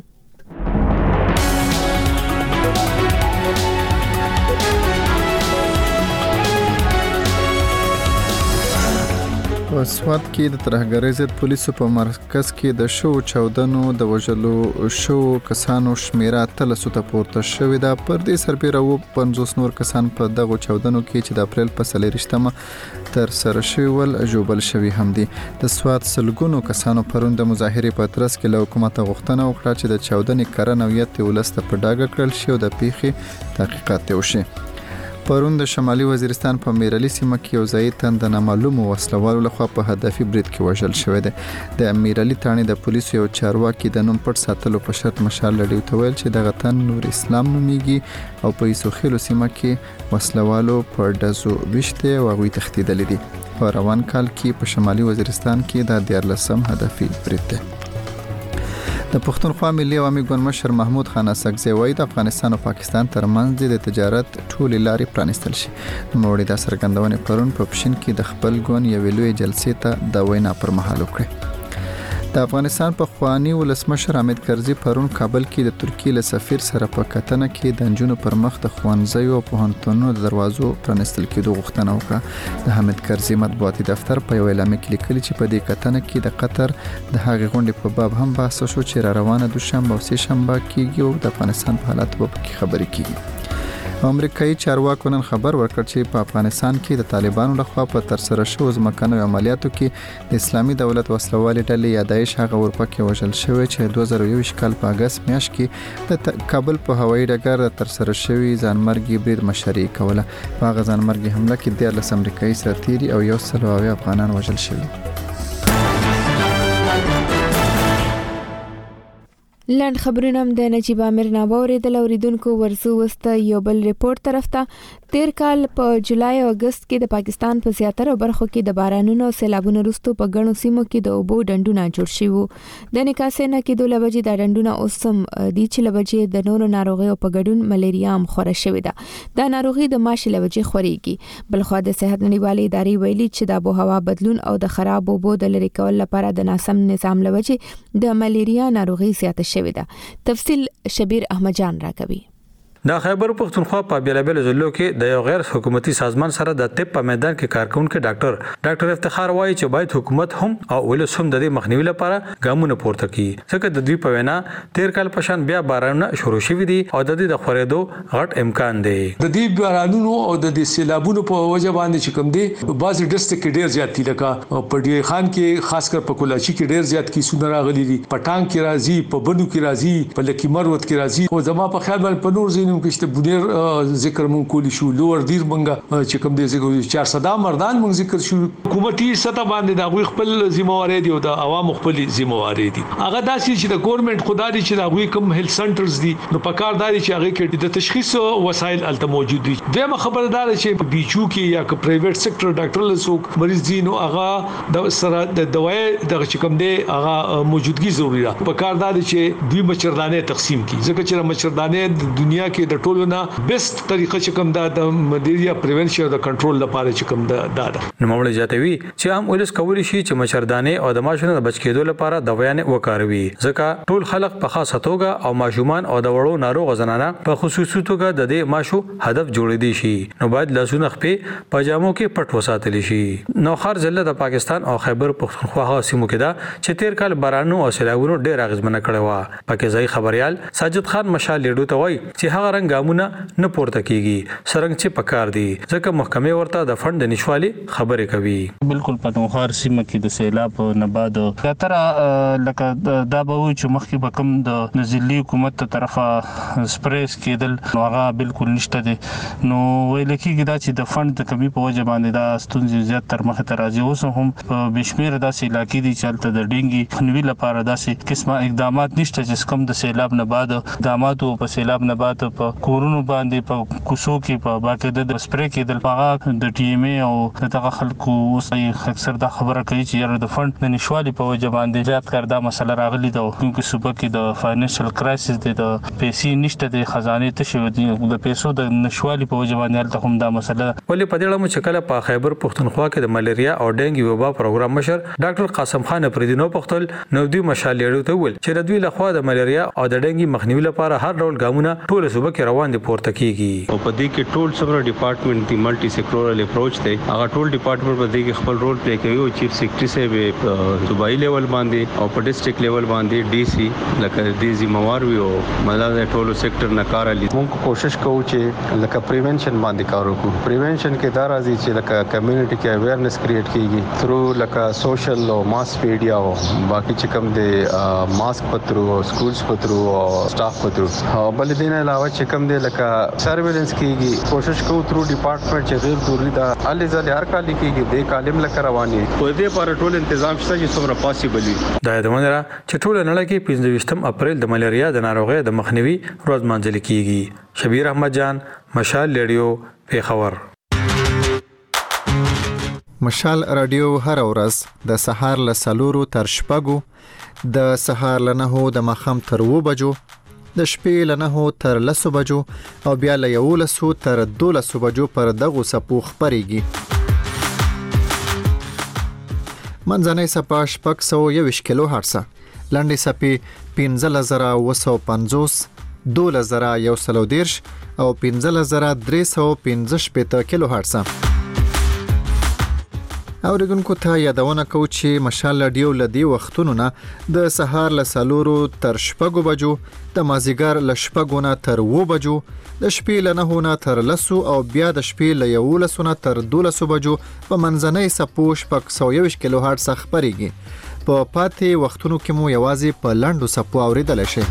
[SPEAKER 2] په سوات کې د ترهګرۍ ضد پولیسو په مرکز کې د شو چاودنو د وژلو شو کسانو شمیره 300 ته پورته شوې ده. پر دې سربېره 50 نور کسان په دغه چاودنو کې چې د اپریل په 23مه تر سره شوي ول جوبل شوي هم دي. د سوات سلګونو کسانو پرون د مظاهرې په ترڅ کې له حکومت غوښتنه وکړه چې د چاودنې کره نوعیت ولسته په ډاګه کړل شي او د پیښې تحقیقات وشي. پرون د شمالي وزیرستان په میرلی سیمه کې یو ځای تند نامعلومو وسلوالو لخوا په هدفي برید کې وژل شوی دی. د میرلی تاڼې د پولیسو یو چارواکي د نوم پټ ساتلو په شرط مشال لډیو ته ویل چې دغه تن نور اسلام نومیږي او په ایسوخیلو سیمه کې وسلوالو په ډزو وشته او هغوی تښتېدلي دي. په روان کال کې په شمالي وزیرستان کې د 14 هدفي برید دی. د پښتونخوا ملي عوامي ګوند مشر محمود خان اسکزی وایي د افغانستان او پاکستان ترمنځ د تجارت ټولې لارې پرانیستل شي. نوموړي د څرګندونې پرون په پښین کې د خپل ګوند یوې لویې جلسې ته د وینا پر مهال وکړه. د افغانستان په خوانی ولسمشر حامد کرزي پرون کابل کې د ترکیې له سفیر سره په کتنه کې د نجونو پر مخ د ښوونځیو او پوهنتونونو د دروازو پرانیستل کېدو غوښتنه وکړه. د حامد کرزي مطبوعاتي دفتر په یو اعلامیه کې لیکلي چې په دې کتنه کې د قطر د هغې غونډې په باب هم بحث شو چې را روانه دوشنبه او سه شنبه کېږي او د افغانستان په حالت په کې خبرې کېږي. امریکایي چارواکو نن خبر ورکړ چې په افغانستان کې د طالبانو لخوا په ترسره شوو ځمکنیو عملیاتو کې د اسلامي دولت وسلوالې ډلې یا داعش هغه ورپکې وژل شوی چې 2021 کال په اگست میاشت کې د کابل په هوایي ډګر د ترسره شوی ځانمرګي برید مشري کوله. په هغه ځانمرګي حمله کې 13 امریکایي سرتیري او 100 افغانان وژل شوي.
[SPEAKER 1] لاند خبرونه د نجیب عامر ناووري د اوریدونکو ورزو وسته یو بل ریپورت طرف ته. تیر کال په جولای او اگست کې د پاکستان په زیاتره برخو کې د بارانونو او سیلابونو وروسته په غنو سیمو کې د اوبو ډنډونه جوړ شوي وو. د نکاسې نه کې د لبجې د ډنډونه اوسم دي چې لبجې د نورو ناروغیو په ګډون ملیریا هم خوره شوې ده. دا ناروغي د ماشي لبجې خوريږي. بلخو د صحت نړیوالې ادارې ویلي چې د آب و هوا بدلون او د خراب اوبو د لرې کول لپاره د ناسم نظام لبجې د ملیریا ناروغي زیاته شوې ده. تفصیل شبیر احمد جان راکوي.
[SPEAKER 21] د خیبر پختونخوا په بیلابل ضلعو کې د یو غیر حکومتي سازمان سره د طب په میدان کې کارکونکو ډاکټر افتخار وایي چې باید حکومت هم او ولس هم د دې مخنیوي لپاره ګامونه پورته کړي. ځکه د دوی په وینا تیر کال په شان بیا بارانونه شروع شوي دي او د دې د خورېدو غټ امکان دی.
[SPEAKER 22] د دې بارانونو او د دې سیلابونو په وجه باندې چې کوم دي بعض ډسټ کې ډیر زیات دي، لکه په ډی خان کې خاص کر په کولاچی کې ډیر زیات کیسونه راغلي دي، په ټانګ کې راځي، په بنو کې راځي، په لکی مروت کې راځي. او زما په خیال باندې په نور ځینو کې چې بنیر ذکر مون کولی شو، لوړ دیر منګه چې کوم دې ذکر 400 مردان مون ذکر شو. حکومتي سطح باندې دا غوي خپل ذمہواری دي او د عوام خپل ذمہواری دي. هغه داسې چې د ګورنمنت خدای چې دا غوي کوم هیلث سنټرز دي نو پکارداري چې هغه کې د تشخیص وسایل الته موجود دي. دغه خبردار چې بیچو کې یا که پرایویټ سېکټر ډاکټر له څوک مریض دي نو هغه د سره د دوايي د چې کوم دي هغه موجودګي ضروري ده. پکاردار چې دوی مچردانه تقسیم کی، ځکه چې مچردانه د دنیا کې د ټولو بیسټ طریقه چې کوم د ملیریا پریونشن او د کنټرول لپاره چې کوم د
[SPEAKER 21] نو مولوی جاتوي چې هم ولس کولی شي چې مچردانه او د ماشونو د بچ کېدو لپاره دوايانې وکاروي، ځکه ټول خلک په خاصه توګه او ماشومان او د وړو ناروغ زنانه په خصوصي توګه د دې ماشو هدف جوړې دي شي. نو باید لاسونه خپې پجامو کې پټ وساتل شي. نوخار ضلع د پاکستان او خیبر پختونخوا سیمو کې دا چې تیر کال بارانو او سیلابونو ډېر اغیزمنه کړې و. پکې ځای خبريال ساجد خان مشال لیډو ته وایي چې هغه رنګ نه پورته کیږي سرنګ چې پکار دي، ځکه محکمه ورته د فند د نشوالي خبرې کوي.
[SPEAKER 23] بالکل په نوخار سیمه کې د سیلاب نه بعد تر لکه دا به و چې مخکې به کوم د نزلي حکومت ته طرفه سپریس کېدل نو هغه بالکل نشته دي. نو ویل کېږي دا چې د فند د کمی په وجه باندې دا ستونزې زیات تر مخه ته راځي. اوس هم په بشمیر داسې علاقې دي چې هلته د ډینګي خنوي لپاره داسې قسمه اقدامات نشته چې کوم د سیلاب نه بعد اقدامات او په سیلاب نه بعد په کورونو باندې په کوڅو کې په باقاعده د سپری کېدل هغه د ټي ایم ای او دغه خلکو اوس اکثر دا خبره کوي چې یاره د فند د نشوالي په وجه باندې زیات کار دا مسله راغلي ده کیونکې صوبه کې د فاینانشل کرایسس د پیسې نشته د خزانه ته شوی د پیسو د نشوالي په وجه باندې هلته هم دا مسله
[SPEAKER 21] ولې په دې اړه مو چکله په خیبر پښتونخوا کې د ملیریا او ډینګي وبا پروګرام مشر ډاکټر قاسم خان پردینو پختل نو دوی مشال لري ته ول چې دوی له خوا د ملیریا او د ډینګي مخنیوي لپاره هر ډول ګامونه ټول صوبه کې روان دي پورته کیږي
[SPEAKER 4] او په دې کې ټول څومره ډپارټمنټ دی ملټي سیکټورل اپروچ دی هغه ټول ډپارټمنټ په دې کې خپل رول پلی کوي او چیف سیکریټری صاحب صوبایي لیول باندې او په ډیسټریکټ لیول باندې ډي سي لکه دې ذمہوار وي او مطلب ټولو سیکټر نه کار لري موږ کوشش کوو چې لکه پریونشن باندې کار وکړو پریونشن کې دا راځي چې لکه کمیونټي کې اویرنس کریټ کیږي تھرو لکه سوشل او ماس میډیا او باقي چې کوم دي ماسک پترو او سکولز پترو او سټاف پترو او بل دې نه علاوه چې کوم دي لکه سرویلنس کیږي کوشش کوو تھرو ډپارټمنټ چې غیر ضروري دا الې ځل هر کال کیږي د کالم لکه رواني په دې پر ټول تنظیم شته چې څومره پاسيبل وي
[SPEAKER 21] دا د منره چې ټول نړۍ کې 25 اپریل د ملیریا د ناروغۍ د مخنیوي ورځ مانځل کیږي شبیر احمد جان مشال ریډیو پیښور
[SPEAKER 2] مشال رادیو هر ورځ د سهار ل سلورو تر شپږو د سهار ل 9 د مخم تر 2 بجو د شپې ل 9 تر 10 بجو او بیا ل 11 تر 12 بجو پر دغه سپو خبريږي منځنۍ سپا 621 کیلو هرتز لنډي سپي 15950 2110 او 15315 کیلو هرتز اوریدونکو ته یادونه کوم چې مشال رادیو لدی وختونو نه د سهار ل سلورو تر شپږو بجو د مازیګر ل شپږو نه تر 2 بجو د شپې ل 9 نه تر 10 او بیا د شپې ل 11 نه تر 12 بجو په منځنۍ سپو 621 کیلو هرتز خبريږي په پاتې وختونو کې مو یوازې په لاندو سپو اوریدل شي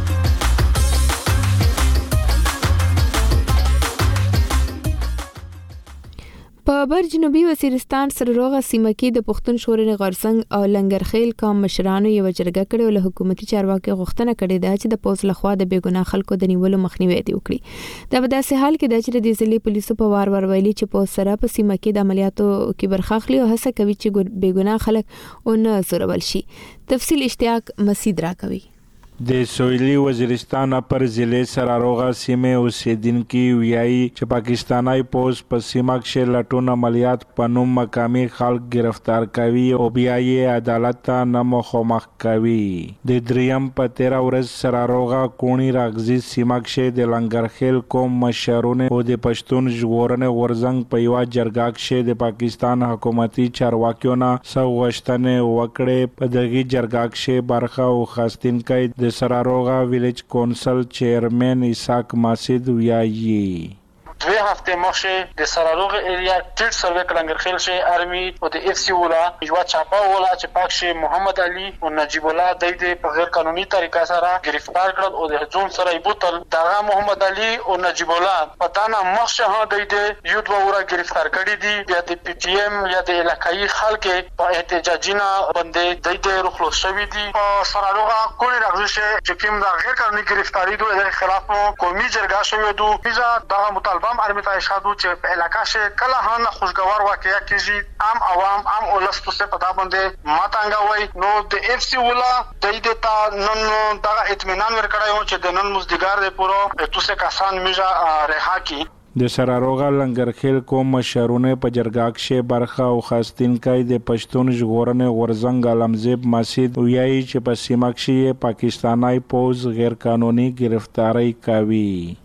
[SPEAKER 1] په بر جنوبي وزیرستان سرروغه سیمه کې د پښتون شورای غرڅنګ او لنګرخیل قوم مشرانو یو جرګه کړې له حکومتي چارواکي غوښتنه کړې ده چې د پوز لخوا د بیګناه خلکو د نیولو مخنیوي وکړي دا په داسې حال کې د د ځلې پولیسو په وار ویلي چې پوز سره په سیمه کې د عملیاتو کې برخه اخلي او هڅه کوي چې بیګناه خلک اون زورول شي تفصیل اشتیاق مسید را کوي
[SPEAKER 5] د سویلي وزیرستان پر ضلع سراروغه سیمه اوسیدونکو ویایي چې پاکستاني پوز په سیمه کې لټون عملیات په نوم مقامي خلک گرفتار کوي او بیا یې عدالت ته نه مخامخ کوي د دریم په 13 ورځ سراروغه کونی راغزي سیمه کې د لنګرخیل قوم مشرونه او د پښتون ژغورنې غورځنګ په یو جرګه کې د پاکستان حکومتي چارواکیو نه سوغشتنه وکړه په دغه جرګه کې برخه او خاصتنکای د سراروغه ویلیج کونسل چیرمن اسحاق ماسید ویایي
[SPEAKER 8] 2 هفته مخکې د سراروغ ایریا ټیټ سروې کلنګرخیل شي ارمي او د اف سی ولا یو چاپا ولا چې پاک شي محمد علي او نجیب الله د په غیر قانوني طریقه سره گرفتار کړل او د هجوم سره بوتل دغه محمد علي او نجیب الله پتانه مخشه ها د یو دوه ورا گرفتار کړي دي بیا د پی ټی ایم یا د علاقايي خلک په احتجاجونه باندې د رخلو شوی دي سراروغ کولی راغلی شي چې کوم د غیر قانوني گرفتاری دوی د خلاف قومي جرګه شوی دوی دغه مطالبه ارمیتا اشادو چې په علاقہ کې کله هان خوشگوار واقعیا کیږي عام عوام عام ولس ته په دا باندې ماتانګا وای نو د اف سی ولا د دې تا نن دا اطمینان ورکړایو چې د نن مزدګار د پورو توسه کسان میجا رها کی
[SPEAKER 5] د سراروغه لنګرخیل قوم مشرونه په جرګه کې برخه او خاصتنکای د پښتون ژغورنې غورځنګ علمزیب مسید ویایي چې په سیمه کې پاکستاني پوز غیر قانوني گرفتاری کوي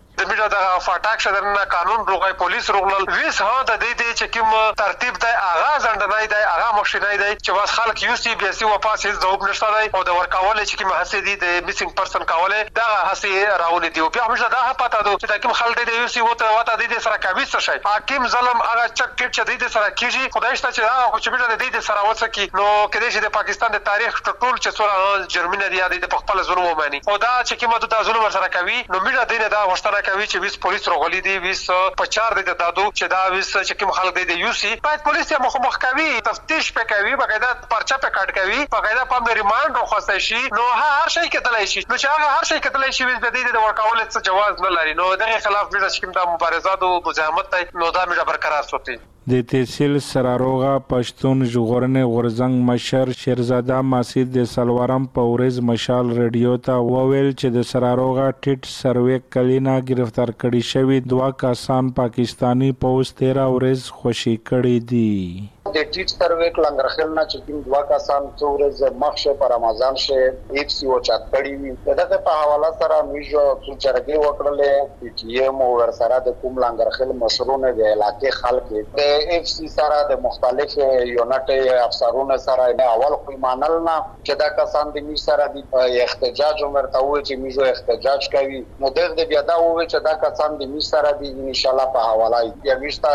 [SPEAKER 24] دغه فاټاک شدرنه قانون روغای پولیس روغلل ویس ها د دې چې کوم ترتیب د اغاز اندنای دی اغا مخشنای دی چې واس خلک یو سی بي سي واپس هیڅ ځواب نشته دی او د ورکاول چې کوم هڅه دي د میسنګ پرسن کاوله دا هڅه راولې دی او بیا هم دا پته ده چې کوم خلک دی یو سی وته د سره کوي څه شي حاکم ظلم هغه چک چې د سره کیږي خدای شته چې هغه چې بل د سره وڅکی نو کله چې د پاکستان د تاریخ ټول چې څوره جرمنه دی د خپل ظلم ومني او دا چې کوم د ظلم سره کوي نو میډیا دینه دا وشتنه کوي چې ویس پولیس روغلی دي ویس پچار دي دادو چې دا ویس چې کوم خلک دي یو سی باید پولیس ته مخ کوي تفتیش پکوي بقاعده پرچا پکټ کوي بقاعده په ریماند راخصه شي نو هر شي کېدلای شي نو چې هغه هر شي کېدلای شي د دې د ورکول څه جواز نه لري نو دغه خلاف د کوم د مبارزات او مزاحمت نو دا مې برقرار ساتي
[SPEAKER 5] د تحصیل سراروغه پښتون ژغورنې غورزنګ مشر شیرزاده ماسید د سلوارم په ورځ مشال رادیو ته وویل چې د سراروغه ټیټ سروې کلینا گرفتار کړي شوی 2 کسان پاکستانی پوز 13 ورځ خوشي کړي دي
[SPEAKER 7] د ټیټ سروې لنګرخل نه چې کوم 2 کسان څورز مخشه پر رمضان شه ایف سی او چات کړي دغه په حواله سره میجو چرګي وکړلې چې مو ور سره د کوم لنګرخل مشرونه د علاقې خلک ایف سی سره د مختلف یونټ افسرونو سره اول خو مانل نه چې دا کسان د می سره د احتجاج ورته وي چې میجو احتجاج کوي نو دغه بیا دا وي چې دا کسان د می سره د ان شاء الله په حواله یا وشته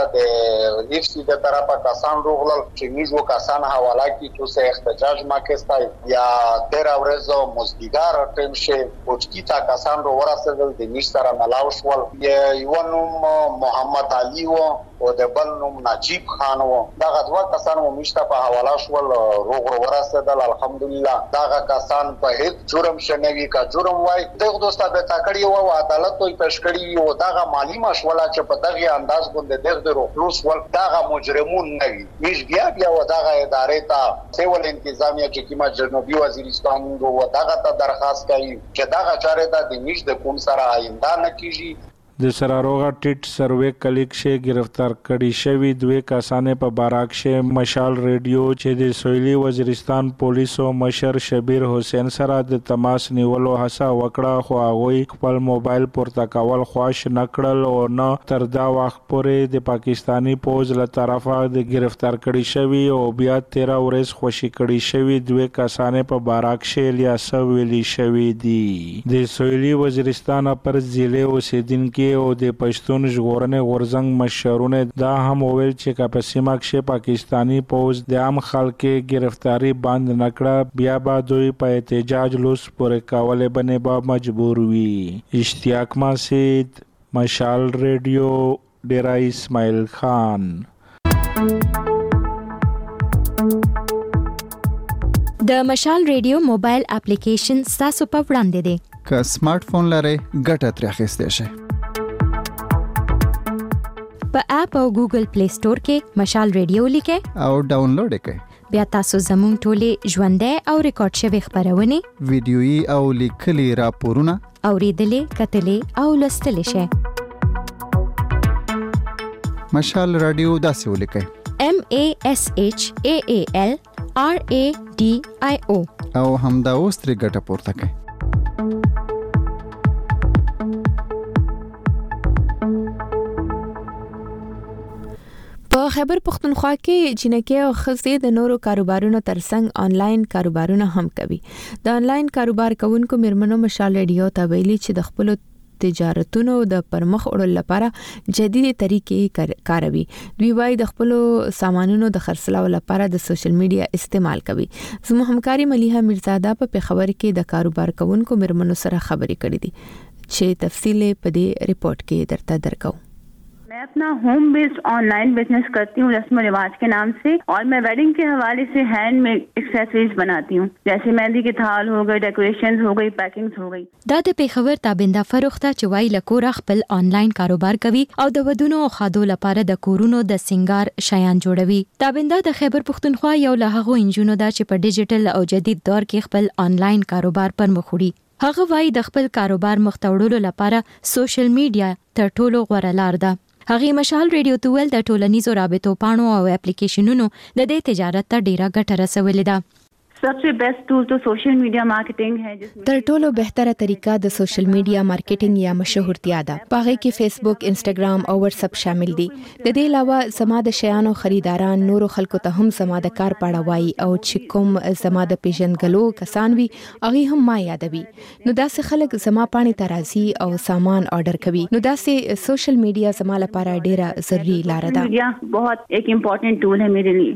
[SPEAKER 7] د ایف سی د طرفه کسان روغل چې میجو کسان حواله کی تو سه احتجاج ماکستای یا 13 ورځو مزدیدار ټیم شه پوچکی تا کسان رو ورسېدل د می سره ملاو شول یو نوم محمد علي او د بل نوم نجیب خان و دغه 2 کسان مو مشته په حواله شول روغ ورسېدل الحمدلله دغه کسان په هیڅ جرم شنوي کا جرم وای دغه دوستا به تاکړی او عدالت توي پېشکړی او دغه مالی مشوله چې په دغه انداز باندې دغه روغلوس ول دغه مجرمون نه وي مش بیا و دغه ادارې ته سیول انتظامیه چې کیما جنوبي وزیرستان و دغه ته درخواست کوي چې دغه چارې د نش د کوم سره آینده نه کیږي
[SPEAKER 5] د سراروغه ټیټ سروې کلیک شه گرفتار کړي شوی 2 کسانې په باراک شه مشال ریډیو چې د سویلي وزیرستان پولیسو مشر شبیر حسین سره د تماس نیولو هڅه وکړه خو هغه خپل موبایل پورته کول خواش نکړل او نه تر دا وخت پورې د پاکستانی پوز له طرفه د گرفتار کړي شوی او بیا 13 ورځ خوشي کړي شوی 2 کسانې په باراک شه لیاسه ویلي شوی دي د سویلي وزیرستان پر ضلع اوسیدونکو او د پښتون ژغورنې غورزنګ مشرونه دا هم وویل چې په سیمه کې پاکستانی پوز د عام خلکو گرفتاری بند نکړه بیا به دوی په احتجاج لوس پورې کولې باندې به مجبور وي اشتیاق ماسید مشال ریډیو ډیرا اسماعیل خان
[SPEAKER 14] د مشال ریډیو موبایل اپلیکیشن تاسو په وړاندې دی
[SPEAKER 2] که سمارټ فون لرئ ګټه ترې اخیستی شئ
[SPEAKER 14] په اپ او ګوګل پلی سٹور کې مشال ریډیو لیکئ
[SPEAKER 2] او ډاونلوډ کړئ
[SPEAKER 14] بیا تاسو زموږ ټولې ژوندۍ او ریکارډ شوی خبرونه
[SPEAKER 2] ویډیويي او لیکلي راپورونه
[SPEAKER 14] اوریدلې کتلې او لوستلې شئ
[SPEAKER 2] مشال رادیو داسې ولیکئ
[SPEAKER 14] MASHAAL RADIO
[SPEAKER 2] او همدا اوس ترې ګټه پورته کړئ
[SPEAKER 1] په خیبر پختونخوا کې جنکې او ښځې د نورو کاروبارونو ترڅنګ آنلاین کاروبارونه هم کوي د آنلاین کاروبار کوونکو میرمنو مشال ریډیو ته ویلي چې د خپل تجارتونو د پرمخ وړلو لپاره جديدي طریقې کاروي دوی وايي د خپل سامانونو د خرڅلاو لپاره د سوشل میډیا استعمال کوي زموږ همکاري ملیحه میرزاده په خبر کې د کاروبار کوونکو میرمنو سره خبرې کړې دي چې تفصیل په دې ریپورت کې درته درکو
[SPEAKER 9] मैं अपना home based online business करती हूँ रस्म रिवाज के नाम से और मैं वेडिंग के हवाले से हैंडमेड एक्सेसरीज बनाती हूँ जैसे मेहंदी के थाल हो गए डेकोरेशंस हो गई पैकिंग्स हो गई
[SPEAKER 14] دا د پیښور تابنده فروخته چې وای لکور خپل آنلاین کاروبار کوي او د ودونو او خادو لپاره د کورونو د سنگار شیان جوړوي تابنده د خیبر پختونخوا یو له هغو انجونو دا چې په ډیجیټل او جدید دور کې خپل آنلاین کاروبار پر مخ وړي هغه وای د خپل کاروبار مخ ته وړلو لپاره سوشل میډیا تر ټولو غوره لار ده هغه مشال ریډیو تول د ټولنیزو رابطو پاڼو او اپلیکیشنونو د دې تجارت ته ډیره ګټه رسولې ده
[SPEAKER 9] सबसे बेस्ट टूल तो सोशल मीडिया मार्केटिंग है
[SPEAKER 1] تر ټولو بهتره طریقه د سوشل میډیا مارکیټینګ یا مشهورتیا ده پاره کې فیسبوک انسټاګرام او واتس اپ شامل دي د دې علاوه زما د شیانو خریداران نورو خلکو ته هم زما د کار پاړه وایي او چې کوم زما د پیژنګلو کسان وي هغه هم ما یادوي نو داسې خلک زما پانی ترازی او سامان آرډر کوي نو داسې سوشل میډیا زما لپاره ډیره ضروری لار ده
[SPEAKER 9] میډیا बहुत एक इम्पोर्टेंट टूल है मेरे लिए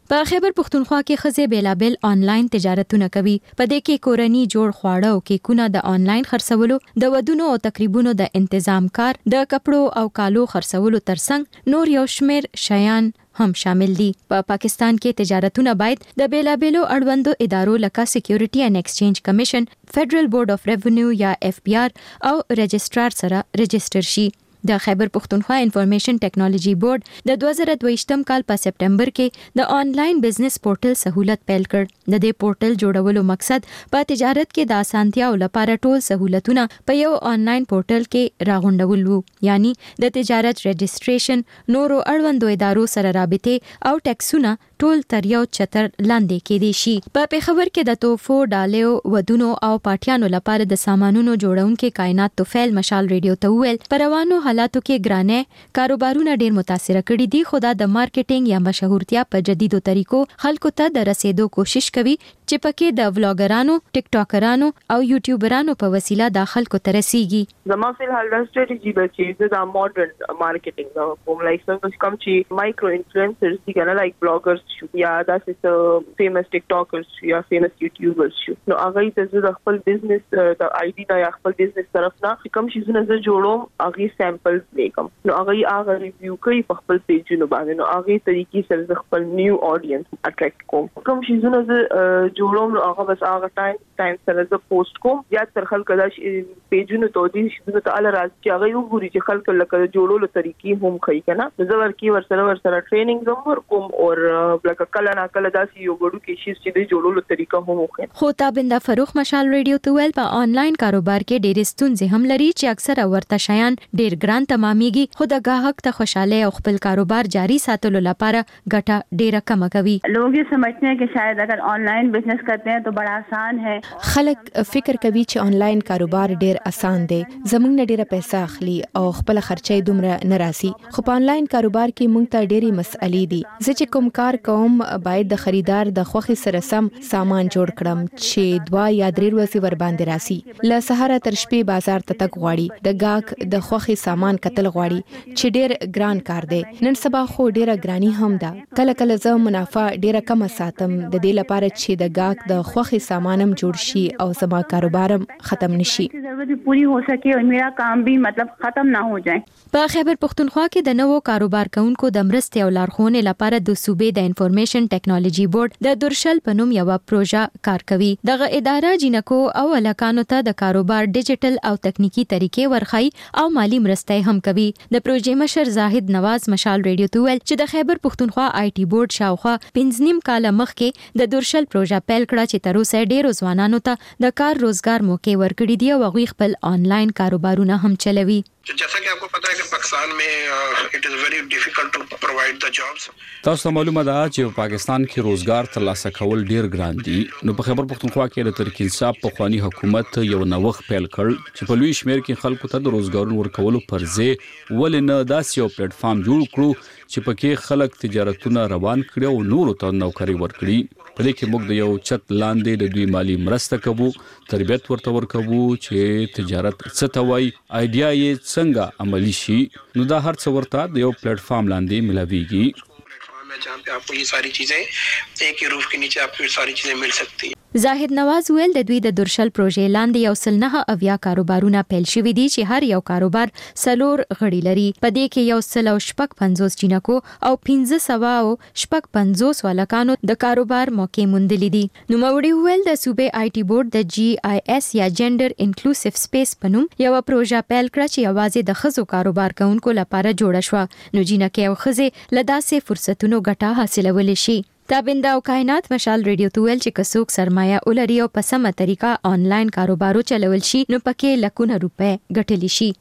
[SPEAKER 14] په خیبر پختونخوا کې خزه بیلابل آنلاین تجارتونه کوي. په دې کې کورنی جوړ خواړه او کیکونه د آنلاین خرڅولو، د ودونو او تقریبونو د تنظیم کار، د کپړو او کالو خرڅولو ترڅنګ نور یو شمیر شیان هم شامل دي. په پاکستان کې تجارتونه باید د بیلابلو اړوندو ادارو لکه سکیورټي اینڈ ایکسچینج کمیشن، فدرل بورډ اف ریونیو یا FBR او رجسټرار سره رجسټر شي. د خیبر پختونخوا انفارمیشن ټیکنالوژي بورډ د 2022م کال په سپټمبر کې د آنلاین بزنس پورټل سہولت پیل کړ. د دې پورټل جوړولو مقصد په تجارت کې د اسانتیاو لپاره ټول سہولتونه په یو آنلاین پورټل کې راغونډول وو، یعنی د تجارت رجسټریشن، نورو اړوندو ادارو سره رابطه او ټیکسونه ټول تر یو چتر لاندې کېدي شي. په پیښور کې د توفو، ډالیو، ودونو او پاټیانو لپاره د سامانونو جوړونکو کائنات توفیل مشال ریډیو ته ویل په روانو حالاتو کې ګرانه کاروبارونه ډیر متاثر کړي دي، خو دا د مارکیټینګ یا مشهورتیا په جديدو طریقو خلکو ته د رسیدو کوشش کوي چې پکې د ولاګرانو، ټیک ټاکرانو او یوټیوبرانو په وسیله د خلکو ته رسیږي.
[SPEAKER 3] زما فل حال د سټریټجی به چې د ماډرن مارکیټینګ دا کوم لایک څنګه کوم چې مایکرو انفلوئنسرز دي کنه لایک بلاګرز شو یا داسې فیمس ټیک ټاکرز یا فیمس یوټیوبرز شو، نو هغه ته د خپل بزنس د آی ډی یا خپل بزنس طرف نه کوم شي زونه زه جوړوم هغه سیمپل لیکم، نو هغه ریویو کوي په خپل پیجونو باندې، نو هغه طریقې سره خپل نیو اډینس اټریکټ کوم. کوم شي زونه زه جوړوم نو هغه بس هغه ټایم سره زه پوسټ کوم یا تر خلک دا پیجونو ته دي چې ته ال راځي چې هغه وګوري چې خلک لکه جوړولو طریقې هم کوي کنه، زه ورسره ټریننګ زمور کوم او لکه کله نه کله داسې یو ګډو کې شي چې د جوړولو طریقه هم وکړي.
[SPEAKER 14] خو تابنده فروخ مشال ریډیو ته ویل په آنلاین کاروبار کې ډېر ستونزې هم لري چې اکثره ورته شیان ډېر ګران تمامېږي، خو د گاهک ته خوشاله او خپل کاروبار جاری ساتلو لپاره ګټه ډېره کم کوي.
[SPEAKER 9] लोग ये समझते हैं कि शायद अगर ऑनलाइन बिजनेस करते हैं तो बड़ा आसान है.
[SPEAKER 1] خلک فکر کوي چې آنلاین کاروبار ډیر آسان دی، زموږ نه ډیره پیسې اخلي او خپل خرچې دومره نه راسي، خو په آنلاین کاروبار کې موږ ته ډېری مسئلې دي. زه چې کوم کار کوم باید د خریدار د خوښي سره سم سامان جوړ کړم چې 2 یا 3 ورځې ور باندې راسي. له سهار تر شپې بازار ته تګ غواړي، د گاهک د خوښي سامان کتل غواړي چې ډیر ګران کار دی. نن سبا خو ډیره ګرانی هم ده. کله کله زه منافع ډیره کم ساتم د دې لپاره چې د گاهک د خوښي سامانم جوړ شي او زما کاروبارم ختم نشي.
[SPEAKER 9] ضرورت پوری हो सके और मेरा काम भी मतलब ختم ना हो जाए.
[SPEAKER 14] په خیبر پختونخوا کې د نوو کاروبار کوونکو د مرستې او لارښوونې لپاره د صوبې د انفارمیشن ټیکنالوژي بورډ د درشل په نوم یو پروژه کار کوي. دغه اداره جنکو او الکانو ته د کاروبار ډیجیټل او تکنیکی طریقې ورخی او مالی مرستې هم کوي. د پروژې مشر زاهد نواز مشال ریډیو ته ویل چې د خیبر پختونخوا آی ټي بورډ شاوخوا 15 کال مخکې د درشل پروژه پیل کړه چې تر اوسه ډیرو ځوانانو ته د کار روزګار موقع ورکړي دي او هغوی خپل آنلاین کاروبارونه هم چلوي.
[SPEAKER 10] जैसा कि आपको पता है कि पाकिस्तान में it is very difficult to provide the jobs.
[SPEAKER 11] تاسو ته معلومه ده چې په پاکستان کې روزګار ترلاسه کول ډیر ګران دي. نو په خیبر پختونخوا کې د تحریک انصاف په خواني حکومت یو نوښت پیل کړ چې په لوی شمیر کې خلکو ته د روزګارونو ورکولو پر ځای ولې نه داسې یو پلیټ فارم جوړ کړو چې پکې خلک تجارتونه روان کړي او نورو ته نوکری ورکړي. په دې کې موږ د یو چت لاندې د دوی مالی مرسته کوو، تربیت ورته ورکوو چې تجارت څه ته وایي، آیډیا یې څنګه عملی شي. نو دا هر څه ورته د یو پلیټ فارم لاندې ملاويږي
[SPEAKER 10] जहाँ पे आपको ये सारी चीजें एक ही रूफ के नीचे आपको ये सारी चीजें मिल सकती हैं.
[SPEAKER 14] زاهد نواز ویل د دوی د درشل پروژې لاندې یو سل نه اویا کاروبارونه پیل شوي دي چې هر یو کاروبار 4 غړي لري. په دې کې یو سل او شپږ 50 جنکو او 1500 او شپږ 50 ولکانو د کاروبار موقع موندلې دي. نو موري ویل د صوبې آی ټي بورډ د GIS یا جندر انکلوسیو سپیس په نوم یو پروژه پیل کړه چې یوازې د خزو کاروبار کوونکو لپاره جوړه شوه. نو جنکه او خزه لداسې فرصتونو ګټه حاصلول شي. تابنده او کائنات مشال ریډیو ته ویل چې کڅوک سرمایه ولري او په سمه طریقه آنلاین کاروبارو چلول شي نو پکې لکونه روپے ګټلی شي.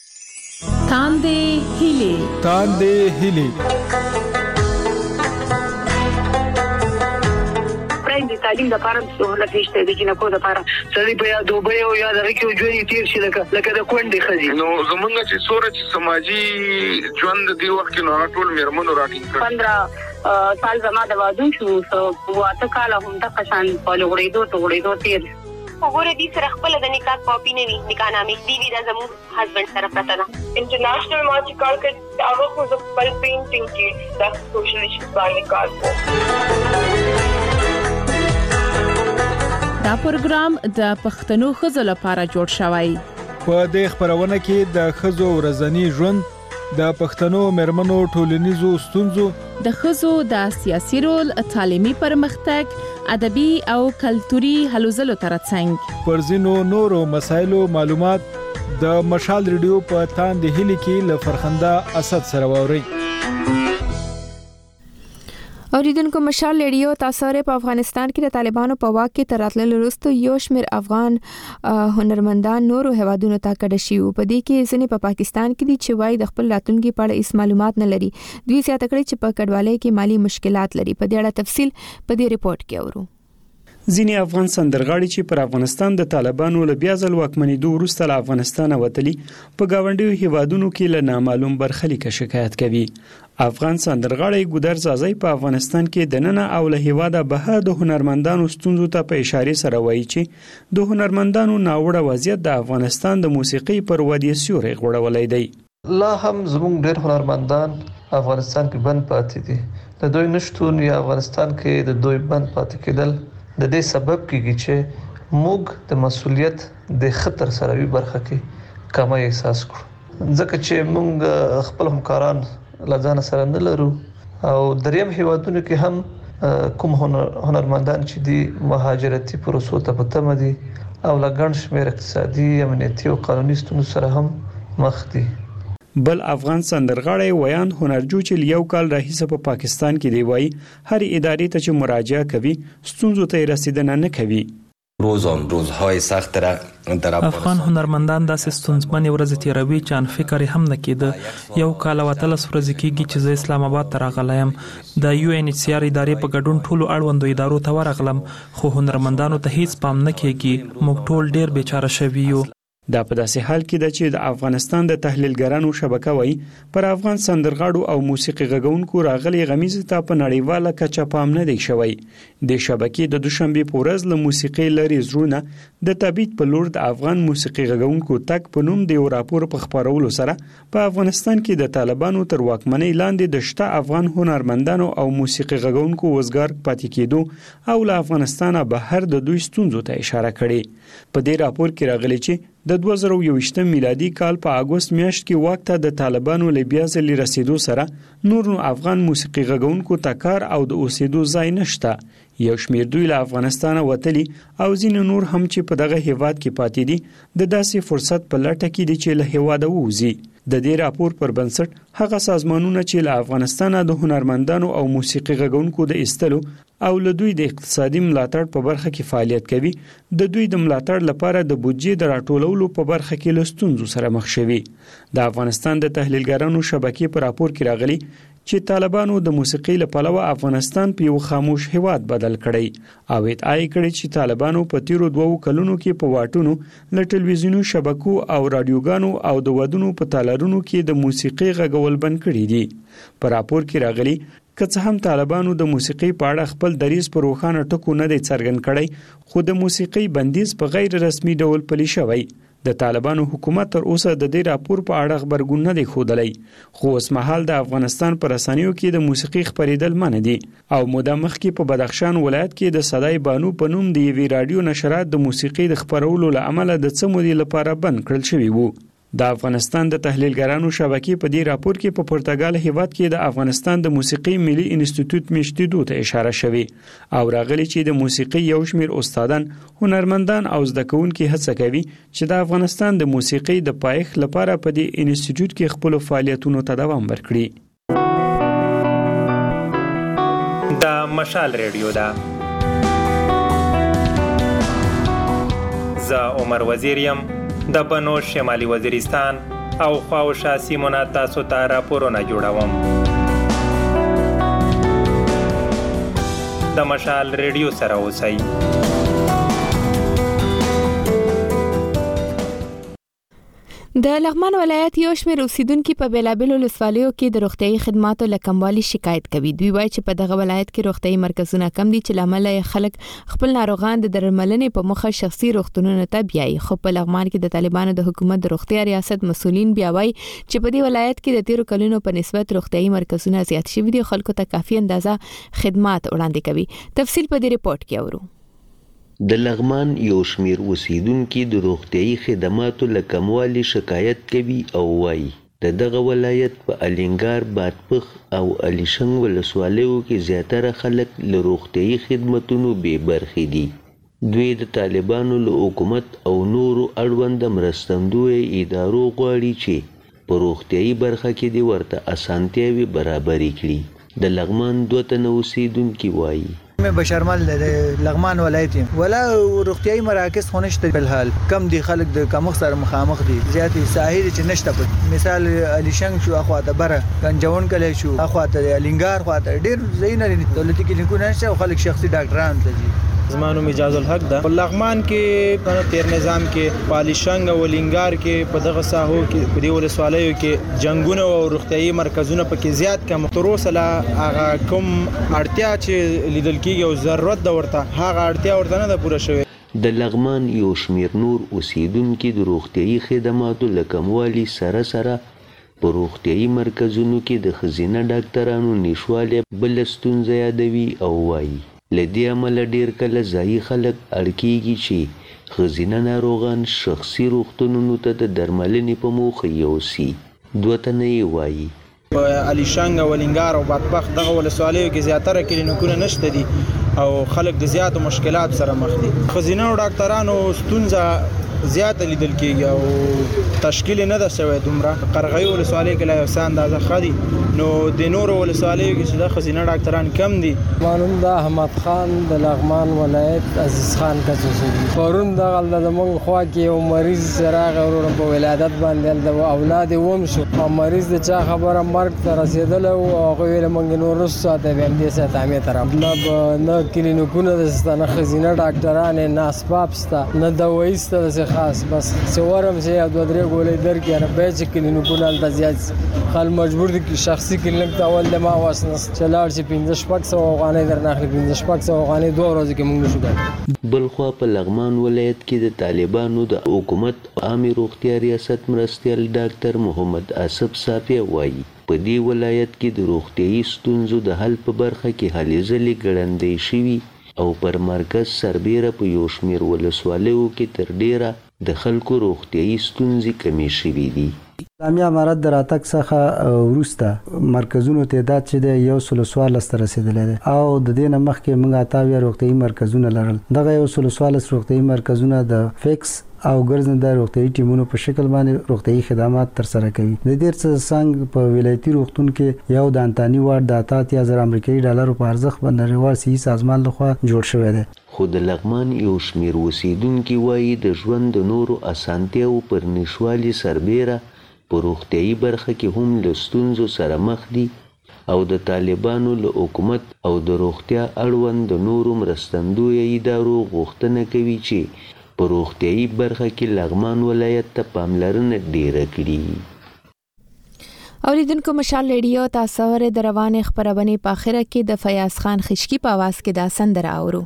[SPEAKER 13] تاندې هیلې
[SPEAKER 25] د تعلیم لپاره سہولت نشته د جنکو لپاره سړي په یا دوبه او یا د کې ژوند تیر شي لکه د کونډې خزي.
[SPEAKER 20] نو زمونږ چې سورج سماجی ژوند دی وخت نو ټول میرمنو راټینګ کړ.
[SPEAKER 25] 15 سال زما د وادو شو واته کال هم د قشان په لوړېدو تیر
[SPEAKER 6] وګوره دې سره خپل د نکاح کاپی نه وي نکاح نامې دی وی د زموږ هسبند سره پراته ده.
[SPEAKER 3] انټرنیشنل ما چې کار کړ هغه خو د خپل پینټینګ کې د سوشل ایشوز باندې کار کوي.
[SPEAKER 15] دا پروګرام د پښتنو ښځو لپاره جوړ شوی.
[SPEAKER 13] په دې خبرونه کې د ښځو ورځنی ژوند، د پښتنو مېرمنو ټولنیزو ستونزو،
[SPEAKER 15] د ښځو د سیاسي رول، تعلیمي پرمختګ، ادبي او کلتوري هلو ځلو ترڅنګ
[SPEAKER 13] پر ځینو نورو مسایلو معلومات د مشال ریډیو په تاندې هلي کې له فرخنده اسد سره واوري.
[SPEAKER 1] اوریدونکو مشال ریډیو تاسو په افغانستان کې د طالبانو په واک کې تر راتللو وروسته یو شمېر افغان هنرمندان نورو هیوادونو ته کډه شي. په دې کې ځینې په پاکستان کې دي چې وايي د خپل راتلونکي په اړه هیڅ معلومات نه لري. دوی زیاته کړي چې په کډوالۍ کې مالی مشکلات لري. په دې اړه تفصیل په دې ریپورت کې اورو.
[SPEAKER 16] ځینې افغان سندرغاړي چې پر افغانستان د طالبانو له بیا ځل واکمنېدو وروسته له افغانستانه وتلي په گاونډیو هیوادونو کې له نامعلوم برخلیک شکایت کوي. افغان سندرغاړي ګودر زازای په افغانستان کې د نن او له هیواده بهر د هنرمندانو ستونزو ته په اشاره سره وایي چې د هنرمندانو ناوړه وضعیت د افغانستان د موسیقي پر ودې سیوري غوړولای دی.
[SPEAKER 17] لا هم زموږ ډېر هنرمندان افغانستان کې بند پاتې دي. د دوی نشټون یا افغانستان کې د دوی بند پاتې کېدل د دې سبب کیږي چې موږ د مسؤلیت د خطر سره وی برخه کې کمه احساس کړو. ځکه چې موږ خپل همکاران لځان سره نه لرو او دریم هیوادونو کې هم کوم هنرمندان چې دي مهاجرتي پروسو ته پتم دي او لګن شمیر اقتصادي، امنیتي او قانوني ستونزو سره هم مخ دي.
[SPEAKER 16] بل افغان سندرغاړی ویان هنرجو چې یو کال راهیسه په پاکستان کې دی وایي هر ادارې ته چې مراجعه کوي ستونزو ته رسیدنه نه کوي.
[SPEAKER 19] روزهای سخت در
[SPEAKER 26] افغان هنرمندان داسې ستونزمنې ورځې تیروي چې ان فکر هم نه کېده. یو کال او 13 ورځې کېږي چې زه اسلام آباد ته راغلم. د یو ان ایچ سی آر ادارې په ګډون ټولو اړوندو ادارو ته ورغلم خو هنرمندانو ته هیڅ پام نه کېږي. موږ ټول ډېر بیچاره شوي یو.
[SPEAKER 16] دا په داسې حال کې ده چې د افغانستان د تحلیلګرانو شبکه وایي پر افغان سندرغاړو او موسیقي غږونکو راغلي غمیزه ته په نړیواله کچه پام نه دی شوی. د شبکې د دوشنبه په ورځ له موسیقي لري زرونه د تبعید په لور د افغان موسیقي غږونکو تک په نوم د یو راپور په خبرولو سره په افغانستان کې د طالبانو تر واکمنۍ لاندې د شته افغان هنرمندانو او موسیقي غږونکو وزګار پاتې کېدو او له افغانستانه بهر د دوی ستونزو ته اشاره کړې. په دې راپور کې راغلي چې د 2021 میلادي کال په اگست میاشت کې واک ته د طالبانو له بیا ځلې رسیدو سره نور افغان موسیقي غږونکو ته کار او د اوسېدو ځای نشته. یو شمېر دوی له افغانستانه وتلي او ځینې نور هم چې په دغه هیواد کې پاتې دي د داسې فرصت په لټه کې دي چې له هیواده ووځي. د دې راپور پر بنسټ هغه سازمانونه چې له افغانستانه د هنرمندانو او موسیقي غږونکو د ایستلو او له دوی د اقتصادي ملاتړ په برخه کې فعالیت کوي د دوی د ملاتړ لپاره د بودجې د راټولولو په برخه کې له ستونزو سره مخ شوي. د افغانستان د تحلیلګرانو شبکې په راپور کې راغلي چې طالبانو د موسیقي لپاره افغانستان په یو خاموش هواد بدل کړی او ادعای کړی چې طالبانو په تیرو 2 کلونو کې په واټونو له ټلویزیونو شبکو او رادیوګانو او د ودونو په تالارونو کې د موسیقي غږول بند کړی دي. په راپور کې راغلي که څه هم طالبانو د موسیقي په اړه خپل دریځ په روښانه ټکو نه دی څرګند کړی خو د موسیقي بندیز په غیر رسمي ډول پلي شوی. د طالبانو حکومت تر اوسه د دې راپور په اړه خبرګون نه دی ښودلی خو اوس مهال د افغانستان پر رسنیو کې د موسیقي خبرېدل منع دي او موده مخکې په بدخشان ولایت کې د صدای بانو په نوم د یوې رادیو نشرات د موسیقي د خبرولو له امله د څه مودې لپاره بند کړل شوی وو. د افغانستان د تحلیلګرانو شبکې په دې راپور کې په پرتګال هیواد کې د افغانستان د موسیقي ملي انسټیټیوټ میشتېدو ته اشاره شوی او راغلي چې د موسیقي یو شمېر استادان، هنرمندان او زده کوونکي هڅه کوي چې د افغانستان د موسیقي د پایښت لپاره په دې انسټیټیوټ کې خپل فعالیتونو ته دوام ورکړي.
[SPEAKER 27] د مشال ریډیو دا زه عمر وزیر یم د بنو شمالي وزیرستان او خواوشا سیمونه تاسو ته راپورونه جوړوم. د مشال ریډیو سره اوسئ.
[SPEAKER 1] د لغمان ولایت یو شمېر اوسیدونکو په بیلابېلو ولسوالیو کې د روغتيایي خدماتو له کموالي شکایت کوي. دوی وایي چې په دغه ولایت کې روغتيایي مرکزونه کم دي چې لامل یې خلک خپل ناروغان د درملنې په مخه شخصي روغتونونو ته بیایي. خو په لغمان کې د طالبانو د حکومت د روغتیا ریاست مسؤلین بیا وایي چې په دې ولایت کې د 13 کلونو په نسبت روغتيایي مرکزونه زیات شوي دي، خلکو ته کافي اندازه خدمات وړاندې کوي. تفصیل په دې ریپورت کې اورو.
[SPEAKER 4] د لغمان یو شمیر اوسیدونکو د روغتيایي خدماتو له کموالي شکایت کوي او وایي د دغه ولایت په الینګار، بادپخ او الیشنګ ولسوالیو کې زیاتره خلک له روغتيایي خدماتونو بې برخې دي. دوی د طالبانو له حکومت او نورو اړوند مرستندوی ادارو غواړي چې په روغتيایي برخه کې د ورته اسانتیاوي برابرې کړي. د لغمان 2 تنه اوسیدونکو وایي
[SPEAKER 8] میں بشرمل لغمان ولایت ولا روغتيایي مراکز خونشته په الحال کم دي، خلک د کمخ سره مخامخ دي، زیات ساحل چې نشته. مثال الیشنګ شو، اخواته بره گنجون کلی شو، اخواته الینګار خواته ډیر زینه دولتي کلینیکونه نشته او خلک شخصي ډاکټران ته دي.
[SPEAKER 12] زمانو اجازه الحق ده په لغمان کې کنه تیر نظام کې پالیشنګ او لینګار کې په دغه ساحو کې په دې ولسوالیو کې جنگونه او روغتيایي مرکزونه پکې زیات کم تر اوسه لا هغه کوم اړتیا چې لیدل کېږي او ضرورت د ورته هغه اړتیا ورته نه ده پوره شوې.
[SPEAKER 4] د لغمان یو شمیر نور اوسیدونکو د روغتيایي خدماتو له کموالي سره په روغتيایي مرکزونو کې د ښځینه ډاکټرانو نشواله بل ستونزه یادوي او وایي لدی عمل ډیر کله ځای خلک اړکیږي چې ښځینه ناروغان شخصي روغتونونو ته د درملنې په موخه یوسي. 2 تنه وایي
[SPEAKER 12] په الیشنګ او لینګار او بادپخ دغه ولسوالیو کې زیاتره کلینیکونه نشته دي او خلک د زیاتو مشکلات سره مخ دي. ښځینه ډاکټرانو ستونزه زیات لیدل کېږي او تشکیل نه ده شوی دومره. قرغیو ولسوالۍ کې لا یو څه اندازه ښه دي، نو د نورو ولسوالیو کې چې د ښځینه ډاکټران کم دي.
[SPEAKER 18] مانوم د احمد خان د لغمان ولایت عزیز خان کڅوسي پرون دغه د موږ خوا کې یو مریض راغی ورونه په ولادت باندې د اولاد ووم شو او مریض د چا خبره مرګ ته رسېدل او هغه ویل موږ نور ساته به هم دې ساته مې طرف نه کلینیکونه د ستنه ښځینه ډاکټران نه اسباب ستا نه دوايي ستا خاص بس سوارم سي 2-3 ګولې درکې نه به چې کلینیکونه د زیات خل مجبور دي چې شخصي کلینیک ته ول د ما واسنه چلاړ چې 1500 افغانۍ درناخلي 1500 افغانۍ 2 ورځې کې موږ نشو کړی.
[SPEAKER 4] بلخوا په لغمان ولایت کې د طالبانو د حکومت عامه روغتیا ریاست مرستیال ډاکټر محمد اسف صافی وایي په دې ولایت کې د روغتيایي ستونزو د حل په برخه کې هلې ځلې ګړندۍ شوي او پر مرکز سربیره په یو شمیر ولسوالیو کې تر ډیره د خلکو روغتيایي ستونزې کمې شوي دي.
[SPEAKER 21] اسلامي امارت د راتګ څخه وروسته مرکزونو تعداد چې د 114 ته رسیدلی دی او د دې نه مخکې موږ 28 روغتيایي مرکزونه لرل. دغه 114 روغتيایي مرکزونه د فکس او ګرځنده روغتيایي ټیمونو په شکل باندې روغتيایي خدمات ترسره کوي. د دې څنګه په ولایتي روغتون کې یو د انتاني وارډ د 80,000 امریکایي ډالرو په ارزښت باندې نړیوال صحي سازمان لخوا جوړ شوی دی.
[SPEAKER 4] خو د لغمان یو شمیر اوسیدونکو وایي د ژوند د نورو اسانتیاو پر نشوالي سربیره په روغتيایي برخه کې هم له ستونزو سره مخ دي او د طالبانو له حکومت او د روغتیا اړوند د نورو مرستندوی ادارو غوښتنه کوي چې په روغتيایي برخه کې لغمان ولایت ته پاملرنه ډیره کړي.
[SPEAKER 1] اوریدونکو مشال ریډیو تاسو ور د روانې خبرونه په اخره کې د فیاض خان خشکی په आवाज کې دا سندره اورو.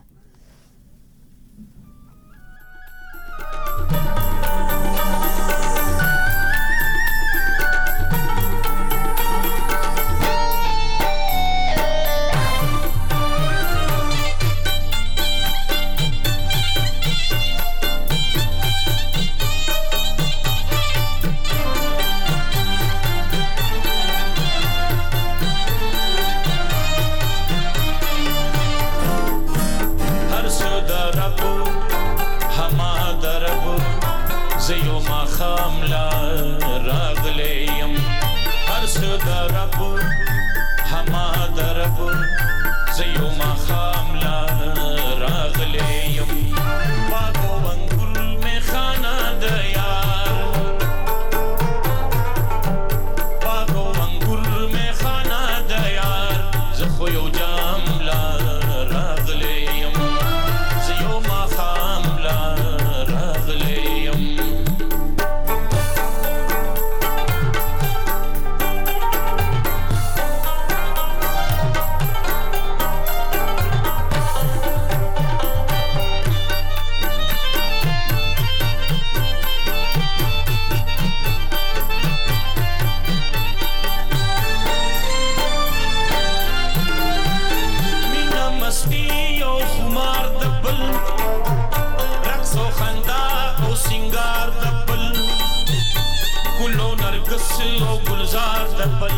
[SPEAKER 2] نرګس او ګلزار د پل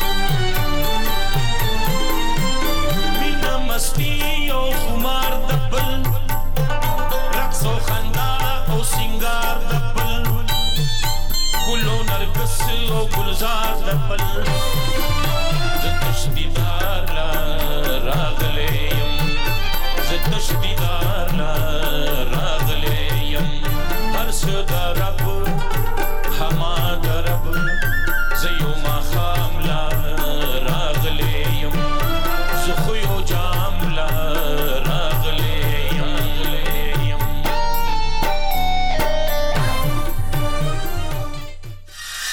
[SPEAKER 2] مینا مستی او خمار د پل رقص او خندا او سنگار د پل ګلو نرګس او ګلزار د پل زتشدیدار لا راغلیم زتشدیدار لا راغلیم هر څه د رب هما